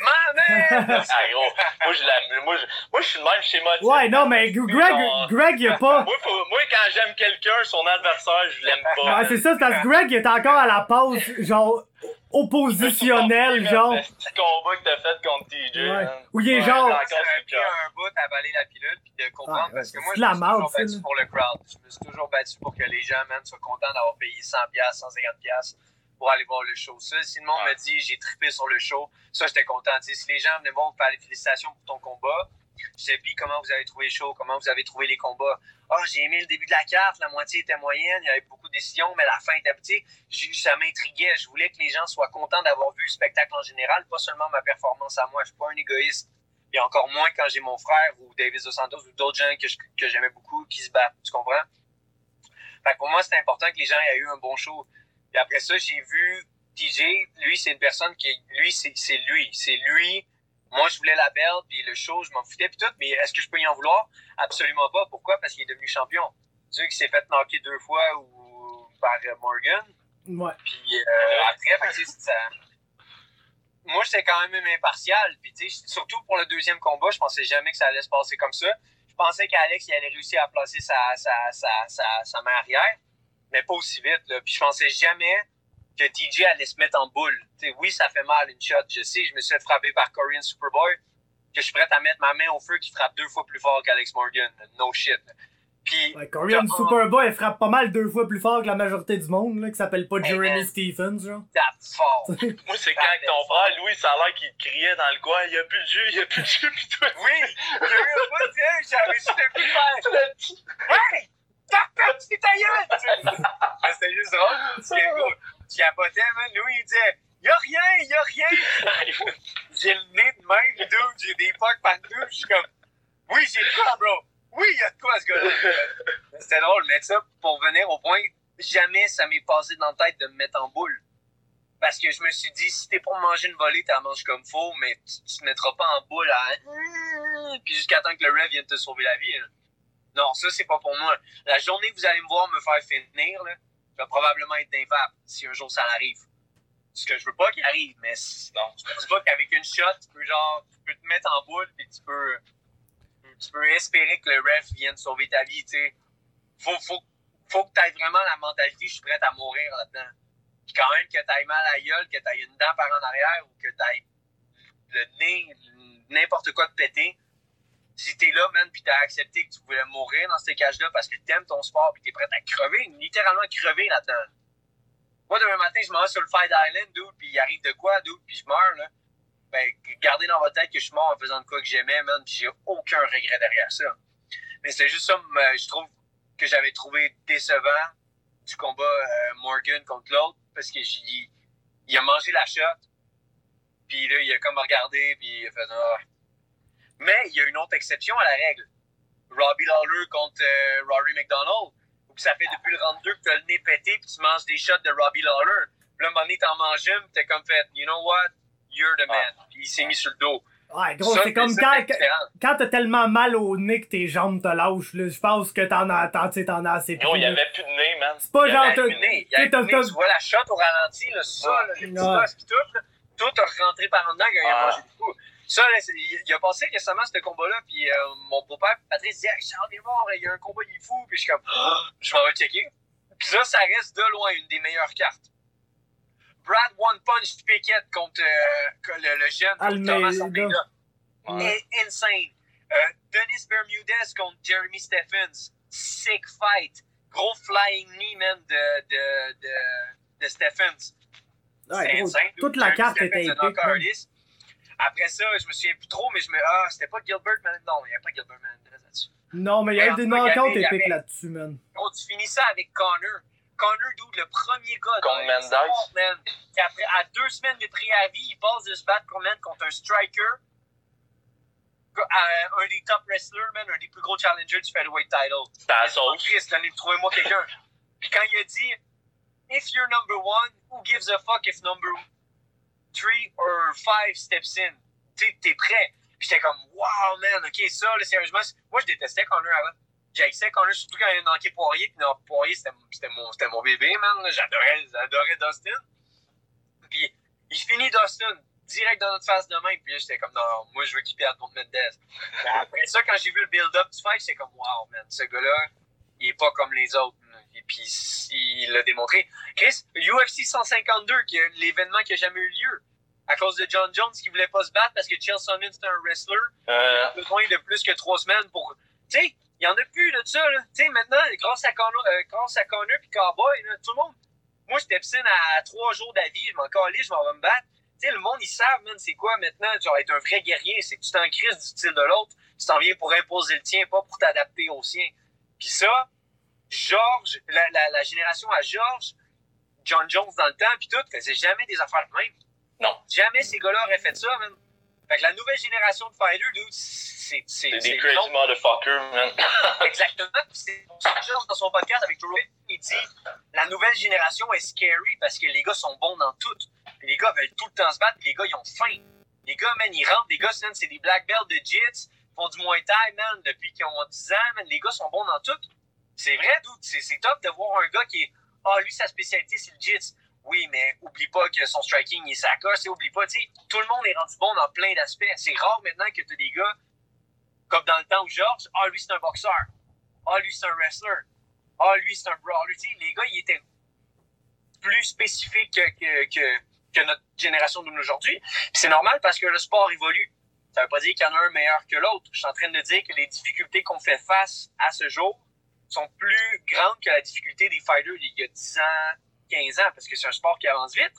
moi, je suis le même schéma. Ouais, non, mais Greg, il a pas... Moi, quand j'aime quelqu'un, son adversaire, je l'aime pas. Ouais, c'est ça, c'est parce que Greg, il est encore à la pause, genre... oppositionnel, genre. Le petit combat que t'as fait contre TJ. Ouais. Où il est genre. Ça m'a pris un bout à avaler la pilule puis de comprendre parce que moi, je me suis toujours battu pour le crowd. Je me suis toujours battu pour que les gens, man, soient contents d'avoir payé 100$, 150$ pour aller voir le show. Ça, si le monde me dit j'ai trippé sur le show, ça, j'étais content. T'sais, si les gens venaient voir, faire les félicitations pour ton combat, je disais, puis comment vous avez trouvé le show, comment vous avez trouvé les combats. J'ai aimé le début de la carte, la moitié était moyenne, il y avait beaucoup de décisions, mais la fin était petite. Ça m'intriguait. Je voulais que les gens soient contents d'avoir vu le spectacle en général, pas seulement ma performance à moi. Je suis pas un égoïste. Et encore moins quand j'ai mon frère ou Davis Dos Santos ou d'autres gens que j'aimais beaucoup qui se battent. Tu comprends? Fait que pour moi, c'était important que les gens aient eu un bon show. Et après ça, j'ai vu TJ. Lui, c'est une personne qui... Lui, c'est lui. C'est lui. Moi, je voulais la belle, puis le show, je m'en foutais, puis tout. Mais est-ce que je peux y en vouloir? Absolument pas. Pourquoi? Parce qu'il est devenu champion. Tu sais qu'il s'est fait knocker 2 fois par Morgan. Ouais. Puis après, tu sais, ça... Moi, j'étais quand même impartial. Puis tu sais, surtout pour le deuxième combat, je pensais jamais que ça allait se passer comme ça. Je pensais qu'Alex, il allait réussir à placer sa main arrière, mais pas aussi vite, là. Puis je pensais jamais que TJ allait se mettre en boule. T'sais, oui, ça fait mal une shot. Je sais, je me suis fait frapper par Korean Superboy, que je suis prêt à mettre ma main au feu qui frappe 2 fois plus fort qu'Alex Morgan. No shit. Puis, ouais, Korean Superboy, elle frappe pas mal 2 fois plus fort que la majorité du monde, là, qui s'appelle pas Jeremy Stephens, genre. That's fort. Moi, c'est quand ton frère, Louis, ça a l'air qu'il criait dans le coin, il y a plus de jeu, pis toi. Oui, j'ai eu un bout, j'avais juste un coup de faire. Hey! Tape, c'est ta gueule! C'était juste drôle. Tu capotais, man. Louis, il disait, y'a rien. J'ai le nez de même, dude. J'ai des pocs partout. Je suis comme, oui, j'ai de quoi, bro. Oui, y'a de quoi, ce gars-là. C'était drôle, mais ça, pour venir au point, jamais ça m'est passé dans la tête de me mettre en boule. Parce que je me suis dit, si t'es pour manger une volée, t'en manges comme faut, mais tu te mettras pas en boule à... Puis jusqu'à temps que le ref vienne te sauver la vie, là. Non, ça, c'est pas pour moi. La journée que vous allez me voir me faire finir, là, je vais probablement être d'invape si un jour ça arrive. Ce que je veux pas qu'il arrive, mais non, je pense pas qu'avec une shot, tu peux te mettre en boule et tu peux espérer que le ref vienne sauver ta vie, tu sais. Faut que tu aies vraiment la mentalité, je suis prêt à mourir là-dedans. Puis quand même que tu ailles mal à la gueule, que tu aies une dent par en arrière ou que tu aies le nez, n'importe quoi de pété. Si t'es là, man, pis t'as accepté que tu voulais mourir dans ces cages-là parce que t'aimes ton sport pis t'es prêt à crever, littéralement crever là-dedans. Moi, demain matin, je m'en vais sur le Fight Island, dude, pis il arrive de quoi, dude, pis je meurs, là. Ben, gardez dans votre tête que je suis mort en faisant de quoi que j'aimais, man, pis j'ai aucun regret derrière ça. Mais c'est juste ça, je trouve que j'avais trouvé décevant du combat Morgan contre l'autre parce que il a mangé la shot, pis là, il a comme regardé, pis il a fait Mais il y a une autre exception à la règle. Robbie Lawler contre Rory McDonald. Où ça fait depuis le round 2 que t'as le nez pété pis tu manges des shots de Robbie Lawler. Puis là, à un moment donné, t'en manges une pis t'es comme fait, you know what? You're the man. Puis il s'est mis sur le dos. Ouais, gros, c'est comme quand t'as tellement mal au nez que tes jambes te lâchent, là. Je pense que t'en as assez. Gros, il y avait plus de nez, man. C'est pas genre... Tu vois la shot au ralenti, là, ça, là, les petits os pis tout, là. Tout a rentré par en dedans quand il a mangé du coup. Ça, là, il a passé récemment ce combat-là, puis mon beau-père, Patrice, disait hey, Charles, viens voir, il y a un combat, il est fou, puis je suis comme, je m'en vais checker. Puis ça reste de loin une des meilleures cartes. Brad One Punch Pickett contre le jeune Thomas Almeida. Insane. Dennis Bermudez contre Jeremy Stephens. Sick fight. Gros flying knee, man, de Stephens. Ouais, gros, toute la carte était épique. Après ça, je me souviens plus trop, mais c'était pas Gilbert, man. Non, il n'y avait pas Gilbert, man. Là-dessus. Non, mais il y a eu des knockouts épiques là-dessus, man. On finit ça avec Connor. Connor, dude, le premier gars contre Mendes. Man. Après, à 2 semaines de préavis, il passe de se battre contre un striker, un des top wrestlers, man, un des plus gros challengers du featherweight title. C'était la sauce. Chris, trouvez-moi quelqu'un. Puis quand il a dit if you're number 1, who gives a fuck if number 3 or 5 steps in? T'es prêt. Puis j'étais comme, wow, man, ok, ça, là, sérieusement, moi, je détestais Connor avant. J'haïssais Connor, surtout quand il a manqué Poirier. Puis non, Poirier, c'était mon bébé, man. J'adorais Dustin. Puis il finit Dustin direct dans notre face de main. Puis là, j'étais comme, non, moi, je veux qu'il perde contre Mendez. Après ça, quand j'ai vu le build-up du fight, j'étais comme, wow, man, ce gars-là, il est pas comme les autres. Et puis, il l'a démontré. Chris, UFC 152, l'événement qui a jamais eu lieu. À cause de John Jones qui voulait pas se battre parce que Chael Sonnen, c'était un wrestler. Il a besoin de plus que 3 semaines pour... Tu sais, il y en a plus de ça, là. Tu sais, maintenant, grâce à Connor puis Cowboy, là, tout le monde... Moi, j'étais piscine à 3 jours d'avis, je m'en calais, je m'en vais me battre. Tu sais, le monde, ils savent, man, c'est quoi maintenant, genre, être un vrai guerrier, c'est que tu t'en crises du style de l'autre, tu t'en viens pour imposer le tien, pas pour t'adapter au sien. Puis ça, George, la génération à George, John Jones dans le temps, puis tout, faisait jamais des affaires de même. Non. Jamais ces gars-là auraient fait ça, man. Fait que la nouvelle génération de fighters, dude, c'est des crazy motherfuckers, man. Exactement. C'est dans son podcast avec Joe Rogan, il dit la nouvelle génération est scary parce que les gars sont bons dans tout. Puis les gars veulent tout le temps se battre, puis les gars, ils ont faim. Les gars, man, ils rentrent, les gars, c'est des black belts de jits, ils font du Muay Thai, man, depuis qu'ils ont 10 ans, man. Les gars sont bons dans tout. C'est vrai, dude. C'est top de voir un gars qui est, lui, sa spécialité, c'est le jits. Oui, mais oublie pas que son striking, il est sa coche, oublie pas, tu sais, tout le monde est rendu bon dans plein d'aspects. C'est rare maintenant que t'as des gars, comme dans le temps où Georges, lui, c'est un boxeur. Lui, c'est un wrestler. Lui, c'est un brawler. Tu sais, les gars, ils étaient plus spécifiques que notre génération d'aujourd'hui. C'est normal parce que le sport évolue. Ça veut pas dire qu'il y en a un meilleur que l'autre. Je suis en train de dire que les difficultés qu'on fait face à ce jour sont plus grandes que la difficulté des fighters il y a 10 ans, 15 ans, parce que c'est un sport qui avance vite.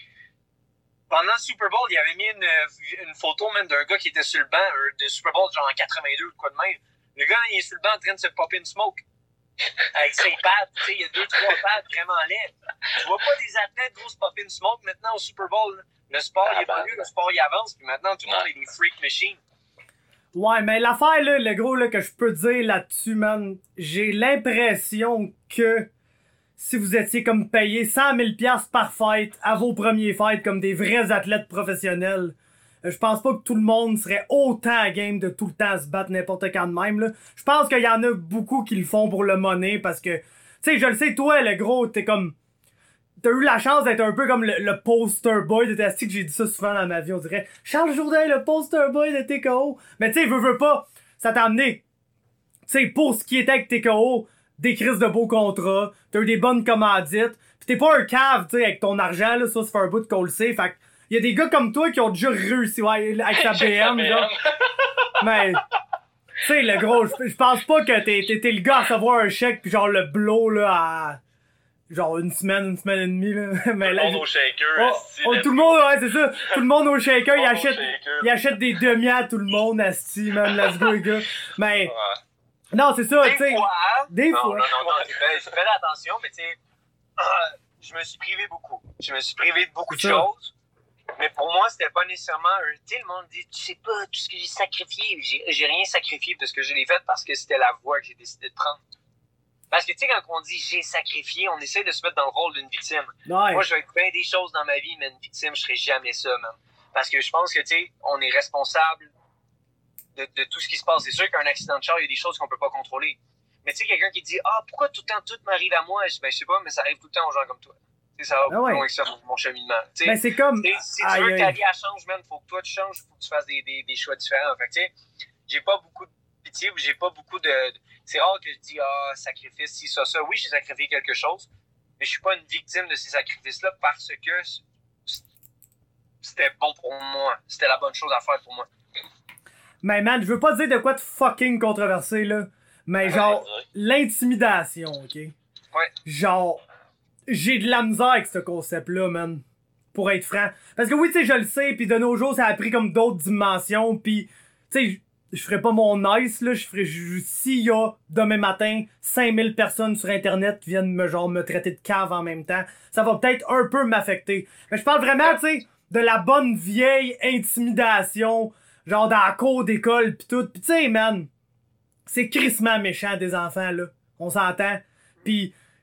Pendant le Super Bowl, il avait mis une photo même d'un gars qui était sur le banc de Super Bowl, genre en 82 ou quoi de même. Le gars, il est sur le banc en train de se popper une smoke. Avec ses pads, tu sais, il y a 2-3 pads vraiment laids. Tu vois pas des athlètes gros se popper une smoke maintenant au Super Bowl. Là. Le sport, il évolue, le sport, il avance, puis maintenant, tout le monde est des freak machines. Ouais, mais l'affaire, là, le gros, là, que je peux dire là-dessus, man, j'ai l'impression que si vous étiez comme payé 100 000 $ par fight à vos premiers fights comme des vrais athlètes professionnels, je pense pas que tout le monde serait autant à game de tout le temps se battre n'importe quand de même, là. Je pense qu'il y en a beaucoup qui le font pour le money parce que, tu sais, je le sais, toi, le gros, t'es comme... T'as eu la chance d'être un peu comme le poster boy de TKO. J'ai dit ça souvent dans ma vie, on dirait Charles Jourdain, le poster boy de TKO. Mais tu sais, veux pas, ça t'a amené, tu sais, pour ce qui était avec TKO, des crises de beaux contrats, t'as eu des bonnes commandites, pis t'es pas un cave, tu sais, avec ton argent, là, ça fait un bout qu'on le sait, fait y a des gars comme toi qui ont déjà réussi, ouais, avec ta BM, là. Mais, tu sais, le gros, je pense pas que t'es le gars à recevoir un chèque pis genre le blow, là, à... Genre une semaine et demie, là. Mais tout là, le monde au shaker, tout le monde, ouais, c'est ça. Tout le monde au shaker, il achète des demi à tout le monde, asti, man. Let's go, les gars. Mais, non, c'est ça, tu sais. Des fois. Non, j'ai fait attention, mais tu sais, je me suis privé beaucoup. Je me suis privé de beaucoup de choses. Mais pour moi, c'était pas nécessairement tu sais, le monde dit, tu sais pas tout ce que j'ai sacrifié. J'ai rien sacrifié parce que je l'ai fait parce que c'était la voie que j'ai décidé de prendre. Parce que, tu sais, quand on dit « j'ai sacrifié », on essaie de se mettre dans le rôle d'une victime. Ouais. Moi, je vais être bien des choses dans ma vie, mais une victime, je serai jamais ça, man. Parce que je pense que, tu sais, on est responsable de tout ce qui se passe. C'est sûr qu'un accident de char, il y a des choses qu'on peut pas contrôler. Mais tu sais, quelqu'un qui dit « Ah, pourquoi tout le temps tout m'arrive à moi? » Je sais pas, mais ça arrive tout le temps aux gens comme toi. Tu sais, ça va beaucoup loin que ça, mon cheminement. T'sais, mais c'est comme... Si tu veux que ta vie change, man, faut que toi, tu changes, faut que tu fasses des choix différents. Fait que, tu sais, j'ai pas beaucoup de pitié, j'ai pas beaucoup de... C'est rare que je dis, sacrifice, si, ça. Oui, j'ai sacrifié quelque chose, mais je suis pas une victime de ces sacrifices-là parce que c'était bon pour moi. C'était la bonne chose à faire pour moi. Mais man, je veux pas dire de quoi de fucking controversé, là. Mais genre, l'intimidation, ok? Ouais. Genre, j'ai de la misère avec ce concept-là, man. Pour être franc. Parce que oui, tu sais, je le sais, pis de nos jours, ça a pris comme d'autres dimensions, pis, tu sais, je ferais pas mon nice, là, s'il y a, demain matin, 5000 personnes sur Internet qui viennent me traiter de cave en même temps, ça va peut-être un peu m'affecter. Mais je parle vraiment, tu sais, de la bonne vieille intimidation, genre dans la cour d'école pis tout. Pis tu sais, man, c'est crissement méchant des enfants, là. On s'entend. Pis,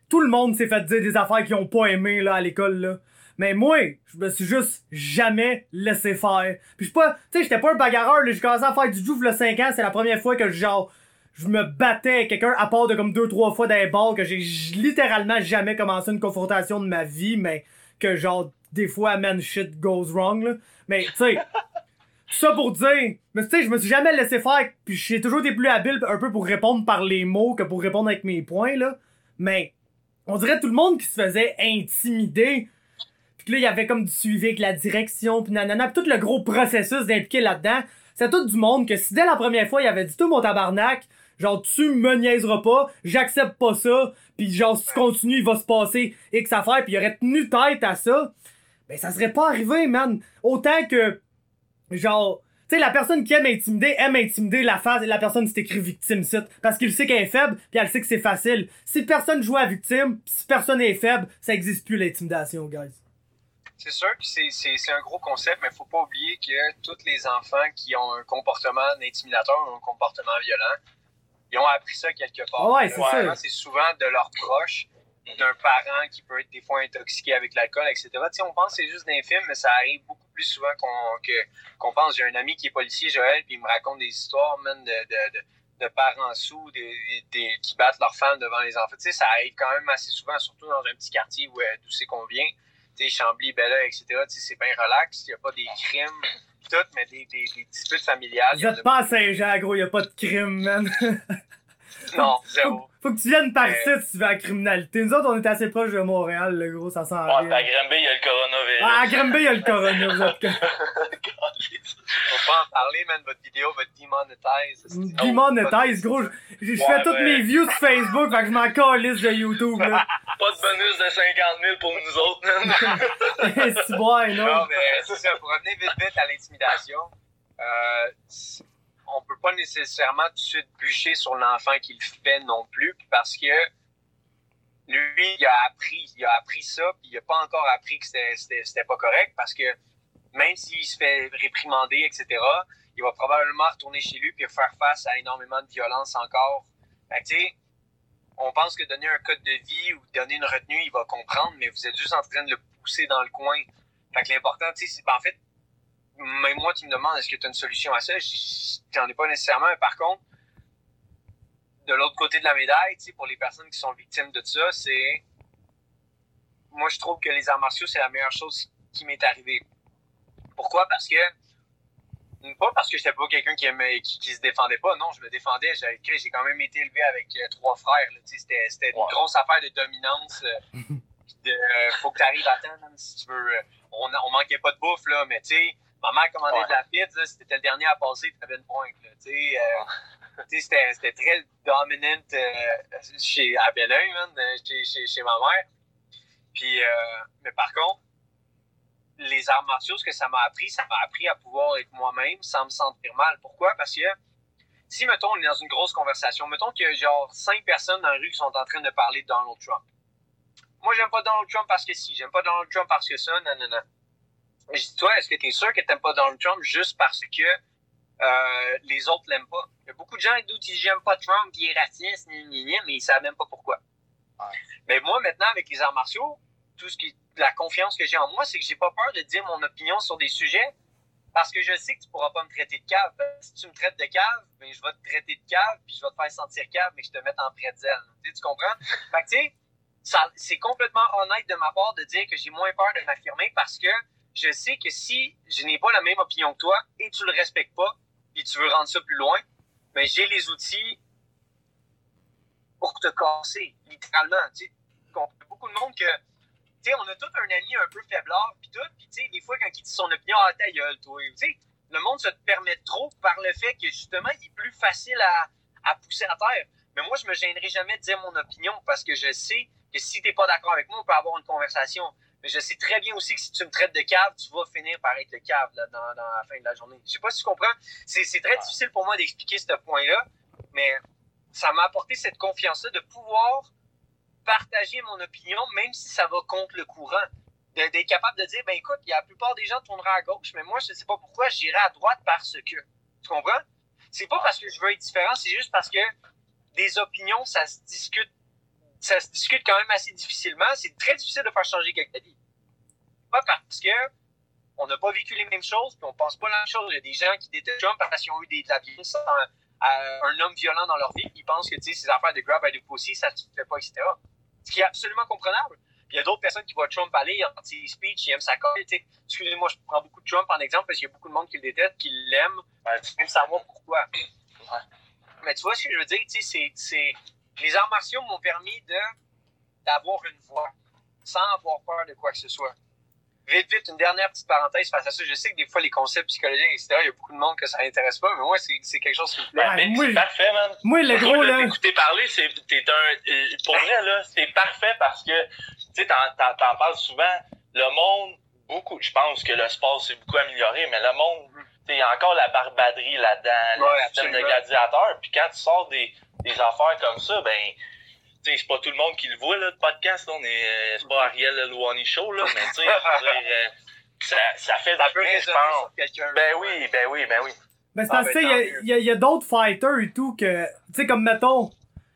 tout le monde s'est fait dire des affaires qu'ils ont pas aimé, là, à l'école, là. Mais moi, je me suis juste jamais laissé faire. Puis je pas, tu sais, j'étais pas un bagarreur, là. J'ai commencé à faire du judo il y a 5 ans. C'est la première fois que, genre, je me battais avec quelqu'un, à part de comme 2-3 fois dans les bars, que j'ai littéralement jamais commencé une confrontation de ma vie, mais que, genre, des fois, man, shit goes wrong, là. Mais, tu sais, ça pour dire, mais tu sais, je me suis jamais laissé faire, puis j'ai toujours été plus habile un peu pour répondre par les mots que pour répondre avec mes points, là. Mais, on dirait tout le monde qui se faisait intimider. Puis là, il y avait comme du suivi avec la direction, pis nanana, pis tout le gros processus d'impliquer là-dedans. C'est tout du monde que si dès la première fois, il avait dit tout mon tabarnak, genre, tu me niaiseras pas, j'accepte pas ça, pis genre, si tu continues, il va se passer X affaires, pis il aurait tenu tête à ça, ben ça serait pas arrivé, man. Autant que, genre, tu sais, la personne qui aime intimider la personne qui s'écrit victime site. Parce qu'il sait qu'elle est faible, pis elle sait que c'est facile. Si personne joue à victime, pis si personne est faible, ça existe plus l'intimidation, guys. C'est sûr que c'est un gros concept, mais faut pas oublier que tous les enfants qui ont un comportement intimidateur ou un comportement violent, ils ont appris ça quelque part. Ouais, c'est ça. C'est souvent de leurs proches, d'un parent qui peut être des fois intoxiqué avec l'alcool, etc. Tu sais, on pense que c'est juste d'un film, mais ça arrive beaucoup plus souvent qu'on pense. J'ai un ami qui est policier, Joël, puis il me raconte des histoires, man, de parents sous qui battent leurs femmes devant les enfants. Tu sais, ça arrive quand même assez souvent, surtout dans un petit quartier d'où c'est qu'on vient. Tu sais, Chambly, Bella, etc. Tu sais, c'est bien relax. Il n'y a pas des crimes, tout, mais des disputes familiales. Vous êtes pas à Saint-Jean, gros, il a pas de crime, man. Non, zéro. Faut que tu viennes par ici si tu veux la criminalité. Nous autres, on est assez proches de Montréal, le gros, ça sent rien. Ouais, à Granby, il y a le coronavirus. Ah, à Granby, il y a le coronavirus. Faut pas en parler, man. Votre vidéo va demonetize. Demonetize, gros. Je fais toutes mes views sur Facebook, fait que je m'en calisse de YouTube, là. Pas de bonus de 50 000 pour nous autres, man. C'est bon, non? Non, mais c'est ça. Pour revenir vite à l'intimidation, on peut pas nécessairement tout de suite bûcher sur l'enfant qui le fait non plus, parce que lui, il a appris ça, puis il a pas encore appris que c'était pas correct, parce que même s'il se fait réprimander, etc., il va probablement retourner chez lui puis faire face à énormément de violence encore. Fait que, tu sais, on pense que donner un code de vie ou donner une retenue, il va comprendre, mais vous êtes juste en train de le pousser dans le coin. Fait que l'important, tu sais, c'est en fait, même moi, tu me demandes est-ce que tu as une solution à ça, j'en ai pas nécessairement, mais par contre, de l'autre côté de la médaille, tu sais, pour les personnes qui sont victimes de ça, c'est... Moi, je trouve que les arts martiaux, c'est la meilleure chose qui m'est arrivée. Pourquoi? Parce que... Pas parce que j'étais pas quelqu'un qui se défendait pas, non, je me défendais. J'ai quand même été élevé avec 3 frères. Là, c'était une grosse affaire de dominance. Faut que tu arrives à temps, si tu veux. On manquait pas de bouffe, là, mais tu sais, ma mère commandait de la pizza, c'était le dernier à passer, tu avais une pointe. C'était très dominant à Belleuil, chez ma mère. Puis, mais par contre, les arts martiaux, ce que ça m'a appris à pouvoir être moi-même sans me sentir mal. Pourquoi? Parce que si, mettons, on est dans une grosse conversation, mettons qu'il y a genre 5 personnes dans la rue qui sont en train de parler de Donald Trump. Moi, j'aime pas Donald Trump parce que si, j'aime pas Donald Trump parce que ça, non. Je dis, toi, est-ce que t'es sûr que t'aimes pas Donald Trump juste parce que les autres l'aiment pas? Il y a beaucoup de gens qui disent, j'aime pas Trump, il est raciste, mais ils savent même pas pourquoi. Ouais. Mais moi, maintenant, avec les arts martiaux, la confiance que j'ai en moi, c'est que j'ai pas peur de dire mon opinion sur des sujets parce que je sais que tu pourras pas me traiter de cave. Si tu me traites de cave, ben je vais te traiter de cave puis je vais te faire sentir cave mais je te mette en pretzel. Tu comprends? Fait que tu sais, c'est complètement honnête de ma part de dire que j'ai moins peur de m'affirmer parce que je sais que si je n'ai pas la même opinion que toi et tu le respectes pas puis tu veux rendre ça plus loin, ben j'ai les outils pour te casser, littéralement. Tu sais, beaucoup de monde que tu sais, on a tout un ami un peu faiblard, puis tout, puis tu sais, des fois, quand il dit son opinion, ta gueule, toi, tu sais, le monde se te permet trop par le fait que, justement, il est plus facile à pousser à terre. Mais moi, je me gênerai jamais de dire mon opinion, parce que je sais que si t'es pas d'accord avec moi, on peut avoir une conversation. Mais je sais très bien aussi que si tu me traites de cave, tu vas finir par être le cave, là, dans la fin de la journée. Je sais pas si tu comprends. C'est très difficile pour moi d'expliquer ce point-là, mais ça m'a apporté cette confiance-là de pouvoir partager mon opinion, même si ça va contre le courant. D'être capable de dire, ben écoute, la plupart des gens tourneraient à gauche, mais moi, je sais pas pourquoi, j'irai à droite parce que. Tu comprends? C'est pas parce que je veux être différent, c'est juste parce que des opinions, ça se discute ça se discute quand même assez difficilement. C'est très difficile de faire changer quelqu'un d'avis. Pas parce que on n'a pas vécu les mêmes choses, puis on pense pas la même chose. Il y a des gens qui détestent Trump parce qu'ils ont eu de la violence à un homme violent dans leur vie, puis ils pensent que ces affaires de grab by the pussy, ça se fait pas, etc. Ce qui est absolument comprenable. Puis il y a d'autres personnes qui voient Trump aller, ils entendent ses speeches, ils aiment sa colle. Excusez-moi, je prends beaucoup de Trump en exemple parce qu'il y a beaucoup de monde qui le déteste, qui l'aime, même savoir pourquoi. Ouais. Mais tu vois ce que je veux dire, c'est les arts martiaux m'ont permis d'avoir une voix sans avoir peur de quoi que ce soit. Vite, une dernière petite parenthèse face à ça. Je sais que des fois, les concepts psychologiques, etc., il y a beaucoup de monde que ça n'intéresse pas, mais moi, c'est quelque chose qui me plaît. Ouais, c'est parfait, man. Moi, le gros, là. T'écouter parler, pour vrai, là, c'est parfait parce que, tu sais, t'en parles souvent. Le monde, je pense que le sport s'est beaucoup amélioré, mais le monde, il y a encore la barbaderie là-dedans, le système de gladiateur. Puis quand tu sors des affaires comme ça, ben, tu sais, c'est pas tout le monde qui le voit, là, le podcast, là, c'est pas Ariel Louani Show, là, mais tu sais, ça fait ça peut résonner sur quelqu'un. Ben oui. Ben c'est parce que, il y a d'autres fighters et tout que, tu sais, comme mettons,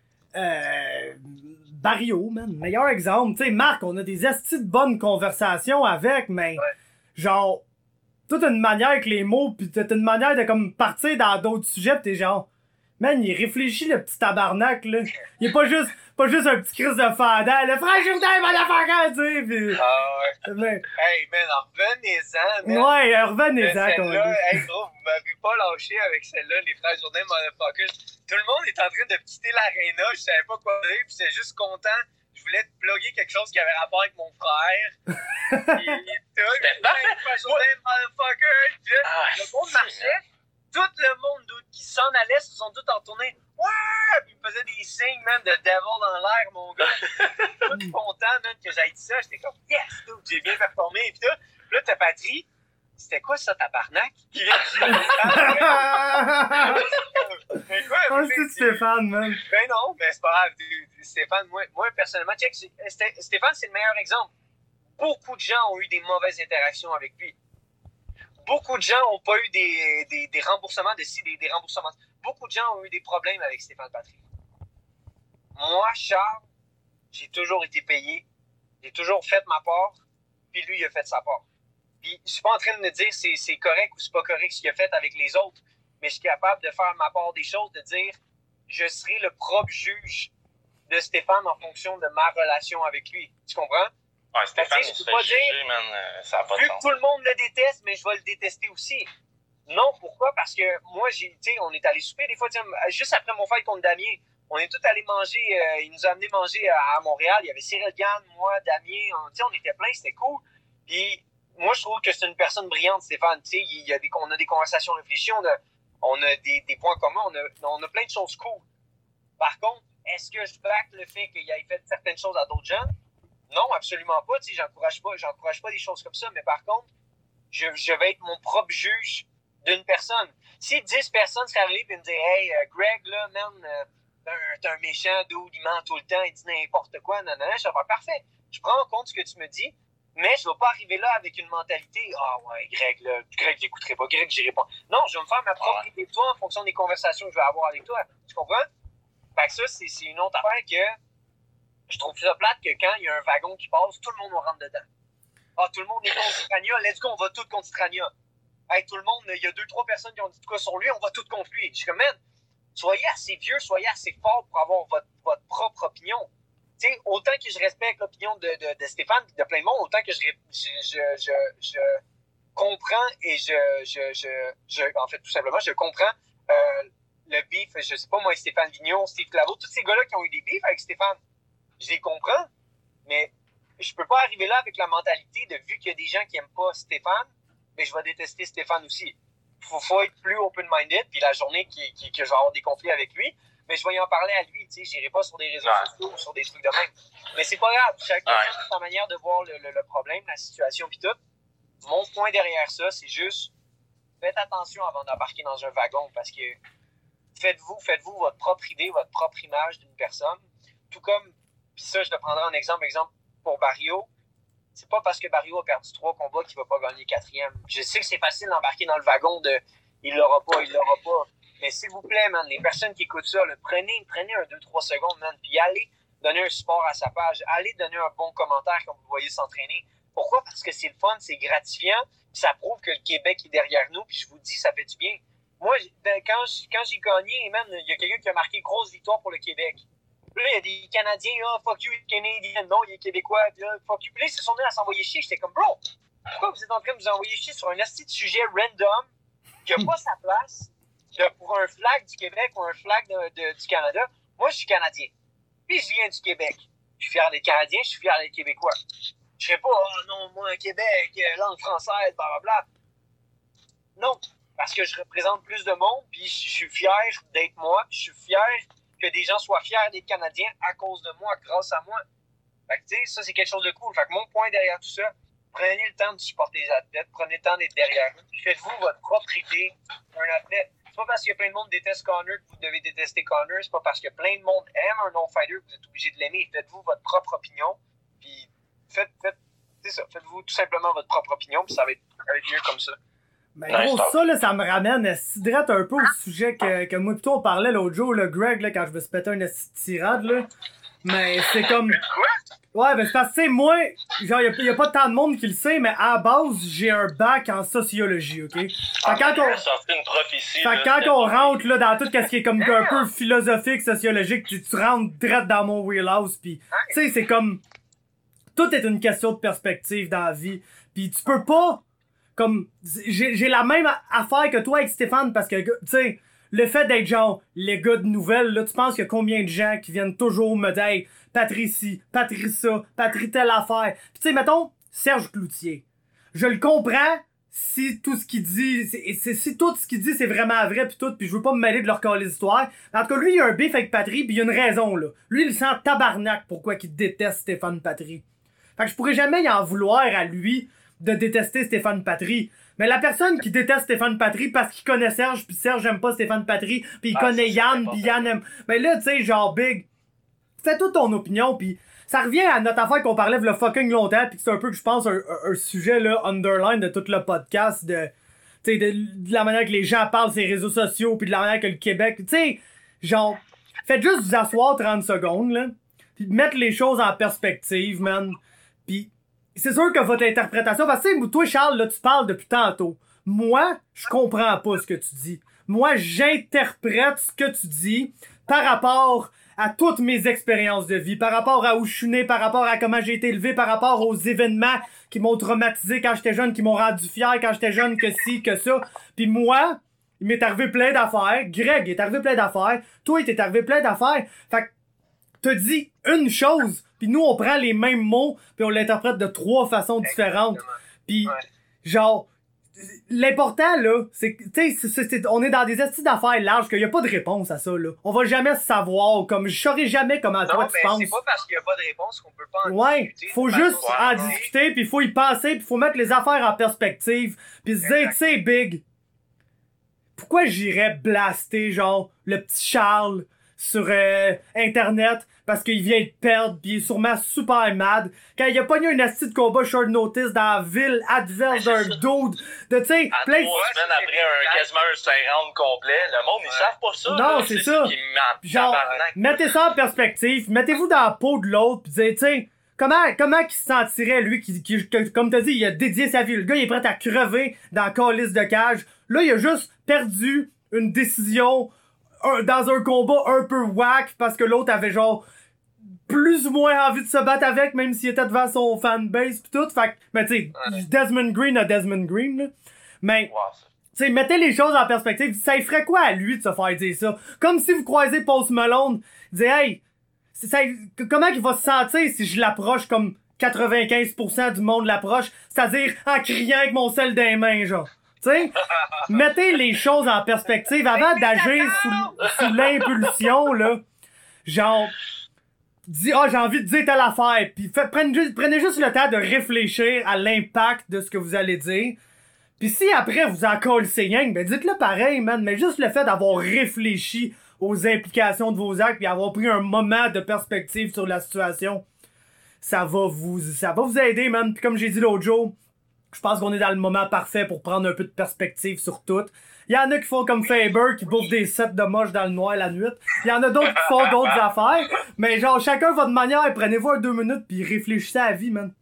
Barrio, man, meilleur exemple. Tu sais, Marc, on a des estis de bonnes conversations avec, mais genre, toute une manière avec les mots, pis t'as une manière de comme partir dans d'autres sujets, pis t'es genre, man, il réfléchit le petit tabarnak, là. Il est pas juste un petit Chris de fendant, le frère Jourdain, motherfucker, tu sais, pis... Ah ouais. Hey, man, revenez-en, man. Ouais, revenez-en, quand même. Hey, gros, vous m'avez pas lâché avec celle-là, les frères Jourdain, motherfucker. Tout le monde est en train de quitter l'aréna, je savais pas quoi dire, pis j'étais juste content. Je voulais te plugger quelque chose qui avait rapport avec mon frère. C'était parfait. Le monde marchait. Tout le monde qui s'en allait se sont tous retournés. Ouais! Puis ils faisaient des signes, même de devil dans l'air, mon gars. Tout content, même, que j'aille dit ça. J'étais comme, yes, dude, j'ai bien performé. Puis tout. Puis là, t'as Patrie. C'était quoi ça, tabarnak? Qui vient de mais quoi? Oh, c'est Stéphane, man. Ben non, mais c'est pas grave. Stéphane, moi personnellement, check, Stéphane, c'est le meilleur exemple. Beaucoup de gens ont eu des mauvaises interactions avec lui. Beaucoup de gens n'ont pas eu des remboursements des remboursements. Beaucoup de gens ont eu des problèmes avec Stéphane Patrie. Moi, Charles, j'ai toujours été payé. J'ai toujours fait ma part, puis lui, il a fait sa part. Puis je suis pas en train de me dire c'est correct ou c'est pas correct ce qu'il a fait avec les autres, mais je suis capable de faire ma part des choses, de dire je serai le propre juge de Stéphane en fonction de ma relation avec lui. Tu comprends? Ouais, Stéphane, il se fait juger, man, ça n'a pas de vu sens. Que tout le monde le déteste, mais je vais le détester aussi. Non, pourquoi? Parce que moi, on est allé souper des fois, juste après mon fight contre Damien, on est tous allés manger, il nous a amené manger à Montréal, il y avait Cyril Gann, moi, Damien, on était plein, c'était cool. Puis moi, je trouve que c'est une personne brillante, Stéphane. On a des conversations réfléchies, on a des points communs, on a plein de choses cool. Par contre, est-ce que je back le fait qu'il ait fait certaines choses à d'autres gens? Non, absolument pas. J'encourage pas des choses comme ça. Mais par contre, je vais être mon propre juge d'une personne. Si 10 personnes seraient arrivées et me disaient « Hey, Greg, là, man, t'es un méchant, dude, il ment tout le temps, il dit n'importe quoi, nanana. » Je vais faire « Parfait. Je prends en compte ce que tu me dis, mais je vais pas arriver là avec une mentalité « Ah ouais, Greg, j'écouterai pas. Greg, j'irai pas. » Non, je vais me faire ma propre idée de toi en fonction des conversations que je vais avoir avec toi. Tu comprends? Fait que ça, c'est une autre affaire que je trouve ça plate que quand il y a un wagon qui passe, tout le monde rentre dedans. Ah, tout le monde est contre Strania, let's go, on va tout contre Strania. Hey, tout le monde, il y a 2-3 personnes qui ont dit quoi sur lui, on va tout contre lui. Je suis comme, man, soyez assez vieux, soyez assez fort pour avoir votre propre opinion. Tu sais, autant que je respecte l'opinion de Stéphane et de plein de monde, autant que je comprends et en fait, tout simplement, je comprends le beef, je sais pas moi, Stéphane Vigneault, Steve Claveau, tous ces gars-là qui ont eu des beefs avec Stéphane. Je les comprends, mais je peux pas arriver là avec la mentalité de vu qu'il y a des gens qui aiment pas Stéphane, mais je vais détester Stéphane aussi. Faut être plus open-minded, puis la journée que je vais avoir des conflits avec lui, mais je vais y en parler à lui, tu sais, j'irai pas sur des réseaux sociaux ou sur des trucs de même. Mais c'est pas grave, chacun a sa manière de voir le problème, la situation pis tout. Mon point derrière ça, c'est juste, faites attention avant d'embarquer dans un wagon, parce que faites-vous votre propre idée, votre propre image d'une personne, tout comme. Puis ça, je le prendrai en exemple pour Barrio. C'est pas parce que Barrio a perdu 3 combats qu'il va pas gagner 4e. Je sais que c'est facile d'embarquer dans le wagon de il l'aura pas. Mais s'il vous plaît, man, les personnes qui écoutent ça, prenez un 2-3 secondes, man, puis allez donner un support à sa page, allez donner un bon commentaire quand vous le voyez s'entraîner. Pourquoi? Parce que c'est le fun, c'est gratifiant, puis ça prouve que le Québec est derrière nous, puis je vous dis, ça fait du bien. Moi, quand j'ai gagné, man, il y a quelqu'un qui a marqué grosse victoire pour le Québec. Puis là, il y a des Canadiens, fuck you, Canadian, non, il est Québécois, puis là, fuck you. Puis là, ils se sont mis à s'envoyer chier. J'étais comme, bro, pourquoi vous êtes en train de vous envoyer chier sur un asti de sujet random qui n'a pas sa place pour un flag du Québec ou un flag du Canada? Moi, je suis Canadien. Puis je viens du Québec. Je suis fier des Canadiens, je suis fier des Québécois. Je sais pas, oh non, moi, Québec, langue française, blablabla. Non, parce que je représente plus de monde, puis je suis fier d'être moi, puis je suis fier que des gens soient fiers d'être Canadiens à cause de moi, grâce à moi. Fait que, tu sais, ça, c'est quelque chose de cool. Fait que mon point derrière tout ça, prenez le temps de supporter les athlètes, prenez le temps d'être derrière eux, puis faites-vous votre propre idée d'un athlète. C'est pas parce que plein de monde déteste Connor que vous devez détester Connor, c'est pas parce que plein de monde aime un non-fighter que vous êtes obligé de l'aimer. Faites-vous votre propre opinion, puis faites-vous tout simplement votre propre opinion, puis ça va être mieux comme ça. Ben gros, ça, là, ça me ramène direct un peu au sujet que moi plutôt on parlait l'autre jour, le Greg, là, quand je me suis pété une tirade, là. Mais c'est comme... Ouais, ben c'est parce que, tu sais, moi, genre, y a pas tant de monde qui le sait, mais à la base, j'ai un bac en sociologie, ok? Fait quand on rentre, là, dans tout ce qui est comme un peu philosophique, sociologique, tu rentres direct dans mon wheelhouse, pis, tu sais, c'est comme... Tout est une question de perspective dans la vie, pis tu peux pas... Comme, j'ai la même affaire que toi avec Stéphane, parce que, tu sais, le fait d'être genre, les gars de nouvelles, là, tu penses qu'il y a combien de gens qui viennent toujours me dire, hey, Patricie, Patricia, Patri telle affaire. Pis tu sais, mettons, Serge Cloutier. Je le comprends si tout ce qu'il dit, si tout ce qu'il dit c'est vraiment vrai pis tout, pis je veux pas me mêler de leur corps les histoires. En tout cas, lui, il a un beef avec Patri, pis il y a une raison, là. Lui, il sent tabarnak pourquoi qu'il déteste Stéphane Patri. Fait que je pourrais jamais y en vouloir à lui de détester Stéphane Patri. Mais la personne qui déteste Stéphane Patri parce qu'il connaît Serge, pis Serge aime pas Stéphane Patri, pis il connaît Yann, pis Yann aime... Mais là, tu sais, genre, Big, fais toute ton opinion, pis ça revient à notre affaire qu'on parlait le fucking longtemps, pis que c'est un peu, que je pense, un sujet, là, underline de tout le podcast, de... Tu sais, de la manière que les gens parlent sur les réseaux sociaux, pis de la manière que le Québec... Tu sais, genre, faites juste vous asseoir 30 secondes, là, pis mettre les choses en perspective, man, pis... C'est sûr que votre interprétation, parce que toi, Charles, là, tu parles depuis tantôt. Moi, je comprends pas ce que tu dis. Moi, j'interprète ce que tu dis par rapport à toutes mes expériences de vie, par rapport à où je suis né, par rapport à comment j'ai été élevé, par rapport aux événements qui m'ont traumatisé quand j'étais jeune, qui m'ont rendu fier quand j'étais jeune, que ci, que ça. Puis moi, il m'est arrivé plein d'affaires. Greg, il est arrivé plein d'affaires. Toi, il t'est arrivé plein d'affaires. Fait que t'as dit une chose, puis nous, on prend les mêmes mots, puis on l'interprète de 3 façons différentes. Puis, genre, l'important, là, c'est que, tu sais, on est dans des astuces d'affaires larges, qu'il y a pas de réponse à ça, là. On va jamais savoir, comme, je saurais jamais comment toi tu penses. C'est pas parce qu'il y a pas de réponse qu'on peut pas en discuter. Faut juste en discuter, puis faut y penser, puis faut mettre les affaires en perspective, puis se dire, tu sais, Big, pourquoi j'irais blaster, genre, le petit Charles sur Internet parce qu'il vient de perdre pis il est sûrement super mad quand il a pogné un asti de combat short notice dans la ville adverse d'un dude de tu sais plein de 3 semaines après quasiment un 50 complet, le monde ils savent pas ça. Non, là, c'est ça. Genre, mettez ça en perspective, mettez-vous dans la peau de l'autre pis dites, tu sais, comment il se sentirait lui qui comme t'as dit, il a dédié sa vie, le gars il est prêt à crever dans la calice de cage, là il a juste perdu une décision dans un combat un peu whack parce que l'autre avait genre plus ou moins envie de se battre avec, même s'il était devant son fanbase pis tout. Fait que, mais tu sais, Desmond Green a Desmond Green, là. Mais, tu sais, mettez les choses en perspective. Ça lui ferait quoi à lui de se faire dire ça? Comme si vous croisez Post Malone, disait, hey, comment il va se sentir si je l'approche comme 95% du monde l'approche? C'est-à-dire en criant avec mon sel dans les mains, genre. T'sais, mettez les choses en perspective avant d'agir sous l'impulsion, là. Genre, j'ai envie de dire telle affaire, pis prenez juste le temps de réfléchir à l'impact de ce que vous allez dire. Pis si après vous en collez rien, ben dites-le pareil, man. Mais juste le fait d'avoir réfléchi aux implications de vos actes pis avoir pris un moment de perspective sur la situation, ça va vous aider, man. Pis comme j'ai dit l'autre jour, je pense qu'on est dans le moment parfait pour prendre un peu de perspective sur tout. Il y en a qui font comme Faber, qui bouffent des sets de moche dans le noir la nuit. Il y en a d'autres qui font d'autres affaires. Mais genre, chacun votre manière, prenez-vous un 2 minutes pis réfléchissez à la vie, man.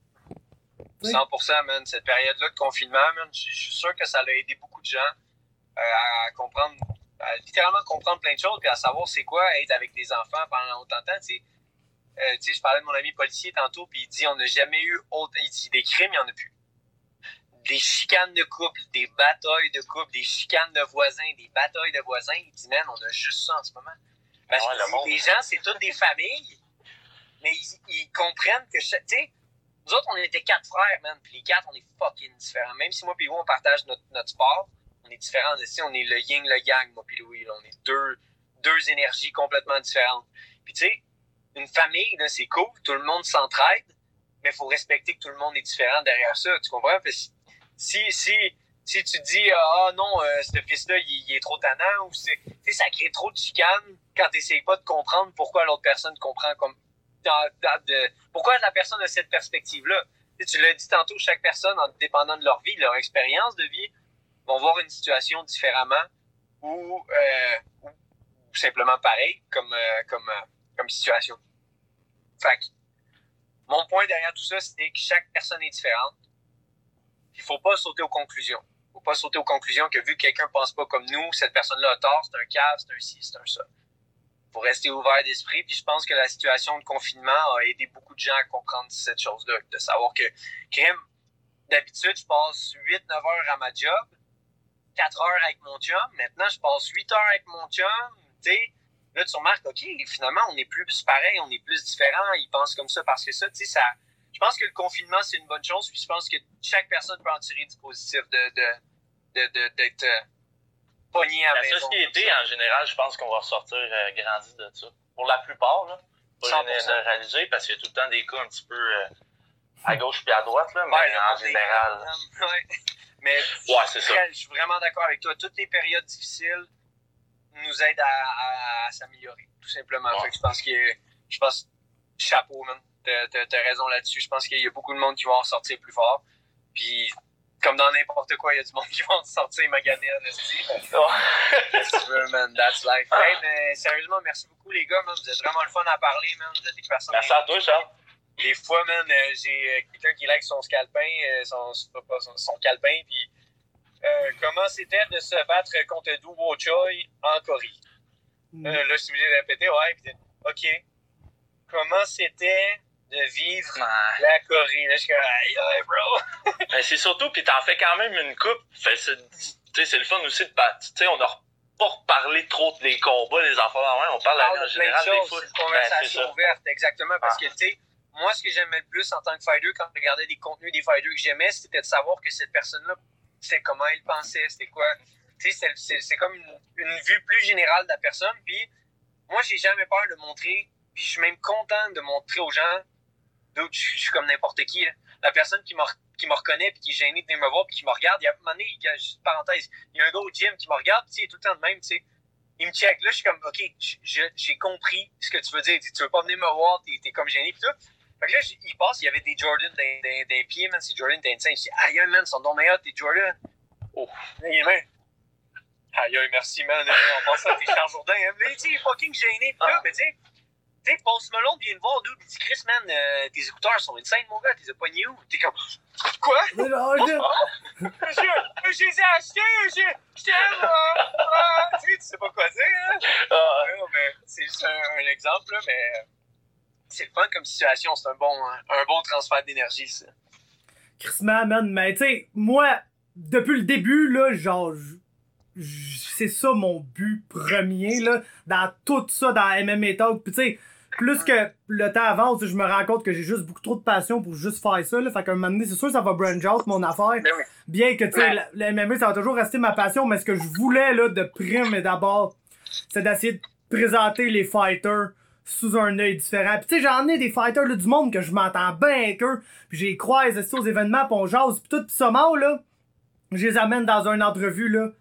100%, man. Cette période-là de confinement, man, je suis sûr que ça a aidé beaucoup de gens à comprendre, à littéralement comprendre plein de choses puis à savoir c'est quoi être avec des enfants pendant autant de temps, tu sais. Je parlais de mon ami policier tantôt puis il dit on n'a jamais eu autre... Il dit des crimes, il n'y en a plus. Des chicanes de couple, des batailles de couple, des chicanes de voisins, des batailles de voisins. Il dit, man, on a juste ça en ce moment. Parce que les gens, c'est toutes des familles, mais ils comprennent que, tu sais, nous autres, on était 4 frères, man, puis les 4, on est fucking différents. Même si moi et Louis, on partage notre sport, on est différents. On est le yin, le yang, moi et Louis. Là, on est deux énergies complètement différentes. Puis tu sais, une famille, là, c'est cool, tout le monde s'entraide, mais il faut respecter que tout le monde est différent derrière ça. Tu comprends? Parce que si tu dis non, ce fils-là, il est trop tannant, ou ça crée trop de chicanes quand tu n'essayes pas de comprendre pourquoi l'autre personne comprend comme pourquoi la personne a cette perspective-là. Tu l'as dit tantôt, chaque personne, en dépendant de leur vie, de leur expérience de vie, vont voir une situation différemment ou simplement pareil comme situation. Fait que, mon point derrière tout ça, c'est que chaque personne est différente. Il faut pas sauter aux conclusions. Faut pas sauter aux conclusions que vu que quelqu'un pense pas comme nous, cette personne-là a tort, c'est un cave, c'est un ci, c'est un ça. Faut rester ouvert d'esprit, puis je pense que la situation de confinement a aidé beaucoup de gens à comprendre cette chose-là, de savoir que, d'habitude, je passe 8-9 heures à ma job, 4 heures avec mon chum, maintenant je passe 8 heures avec mon chum, tu sais, là tu remarques, ok, finalement on est plus pareil, on est plus différents, ils pensent comme ça parce que ça, tu sais, ça... Je pense que le confinement, c'est une bonne chose, puis je pense que chaque personne peut en tirer du positif d'être pogné à la maison. La société, en général, je pense qu'on va ressortir grandi de ça. Pour la plupart, là. Pas généraliser, parce qu'il y a tout le temps des cas un petit peu à gauche puis à droite, là, mais en général... Mais c'est ça. Je suis vraiment d'accord avec toi. Toutes les périodes difficiles nous aident à s'améliorer, tout simplement. Fait que je pense chapeau, man. T'as raison là-dessus. Je pense qu'il y a beaucoup de monde qui vont en sortir plus fort. Puis, comme dans n'importe quoi, il y a du monde qui va en sortir magané en esti. Qu'est-ce que tu veux, man? That's life. Hey, mais sérieusement, merci beaucoup, les gars, man. Vous êtes vraiment le fun à parler, man. Vous êtes des personnes. Merci à toi, Charles. Des fois, man, j'ai quelqu'un qui like son scalpin, son calepin, puis comment c'était de se battre contre Du Wo Choi en Corée? Là, je suis obligé de répéter, puis OK. Comment c'était de vivre la Corée? Là, je suis comme, aïe, bro! Ben, c'est surtout, puis t'en fais quand même une coupe. C'est le fun aussi de battre. Tu sais, on n'a pas reparlé trop des combats, des enfants. On parle en général des fois. C'est une conversation ouverte, exactement, parce que, tu sais, moi, ce que j'aimais le plus en tant que fighter, quand je regardais des contenus des fighters que j'aimais, c'était de savoir que cette personne-là, c'est comment elle pensait, c'était quoi. Tu sais, c'est comme une vue plus générale de la personne. Puis, moi, j'ai jamais peur de montrer, puis je suis même content de montrer aux gens, d'autres, je suis comme n'importe qui. Là. La personne qui me reconnaît, puis qui est gênée de venir me voir, puis qui me regarde, il y a un moment donné, juste une parenthèse, il y a un gars au gym qui me regarde, puis il est tout le temps de même, tu sais. Il me check. Là, je suis comme, OK, j'ai compris ce que tu veux dire. Tu veux pas venir me voir, t'es comme gêné, puis tout. Fait que là, il passe, il y avait des Jordan d'un pied, man. C'est Jordan d'un insane. Je dis, aïe, man, son don meilleur, t'es Jordan. Oh, il est man. Aïe, merci, man. En passant, t'es Charles Jourdain. Hein. Mais, tu sais, il est fucking gêné. Pis là, mais tu sais, Post Malone vient de voir, dude. Il dit, Chris, man, tes écouteurs sont insane, mon gars. T'es as pognés où? T'es comme, quoi? Je les ai achetés. Je t'aime. Tu sais pas quoi dire, hein? Non, mais c'est juste un exemple, là, mais. C'est le fun comme situation, c'est un bon transfert d'énergie, ça. Christmas, man, mais tu sais, moi, depuis le début, là, genre, c'est ça mon but premier, là, dans tout ça, dans MMA Talk, pis tu sais, plus que le temps avance, je me rends compte que j'ai juste beaucoup trop de passion pour juste faire ça, là, fait qu'à un moment donné, c'est sûr que ça va branch out, mon affaire, bien que, tu sais, le MMA, ça va toujours rester ma passion, mais ce que je voulais, là, de prime et d'abord, c'est d'essayer de présenter les fighters sous un œil différent. Pis tu sais, j'en ai des fighters là, du monde que je m'entends bien avec eux. Pis j'ai croisé aux événements, pis on jase, pis tout, pis ça mal, là, je les amène dans une entrevue, là. Pis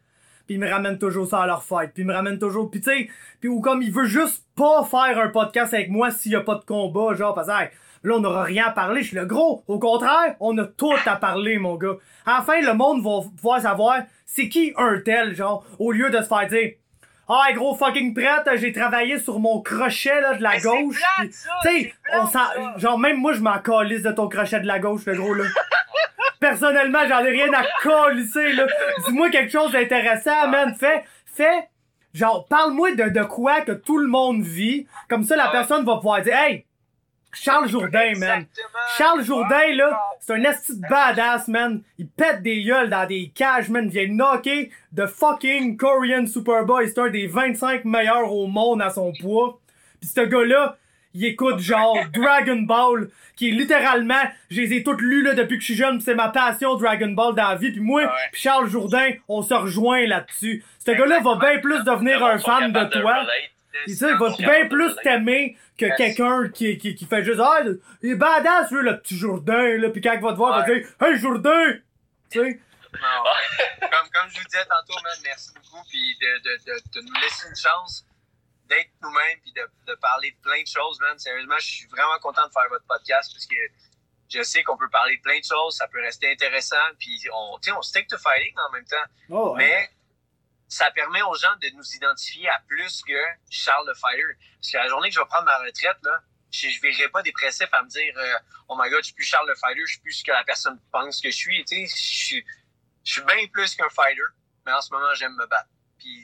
pis il me ramène toujours ça à leur fight, pis il me ramène toujours, pis tu sais, pis ou comme il veut juste pas faire un podcast avec moi s'il y a pas de combat, genre, parce que hey, là on aura rien à parler, je suis le gros, au contraire, on a tout à parler, mon gars. À la fin, le monde va pouvoir savoir c'est qui un tel, genre, au lieu de se faire dire ah, gros fucking prête, j'ai travaillé sur mon crochet là de la gauche. Tu sais, genre même moi je m'en calisse de ton crochet de la gauche, le gros là. Personnellement, j'en ai rien à calisser là. Dis-moi quelque chose d'intéressant, man. Fais genre parle-moi de quoi que tout le monde vit, comme ça la personne va pouvoir dire hey, Charles Jourdain, man. Charles Jourdain, là, c'est un esti de badass, man. Il pète des gueules dans des cages, man. Il vient knocker de fucking Korean Superboy. C'est un des 25 meilleurs au monde à son poids. Pis ce gars-là, il écoute genre Dragon Ball, qui est littéralement, je les ai toutes lus là depuis que je suis jeune, pis c'est ma passion Dragon Ball dans la vie. Pis moi, pis Charles Jourdain, on se rejoint là-dessus. Ce gars-là va bien plus devenir un fan de toi. Pis ça, il va bien plus t'aimer que quelqu'un qui fait juste ah, il est badass, lui, le petit Jourdain, là, pis quand il va te voir, il va dire hey Jourdain! Tu sais? Comme je vous disais tantôt, man, merci beaucoup, pis de nous laisser une chance d'être nous-mêmes, pis de parler de plein de choses, man. Sérieusement, je suis vraiment content de faire votre podcast, parce que je sais qu'on peut parler de plein de choses, ça peut rester intéressant, pis on stick to fighting en même temps. Oh, ouais. Mais ça permet aux gens de nous identifier à plus que Charles le Fighter. Parce que la journée que je vais prendre ma retraite, là, je verrai pas dépressif à me dire oh my god, je suis plus Charles le Fighter, je suis plus ce que la personne pense que je suis. Tu sais, je suis bien plus qu'un fighter, mais en ce moment, j'aime me battre. Puis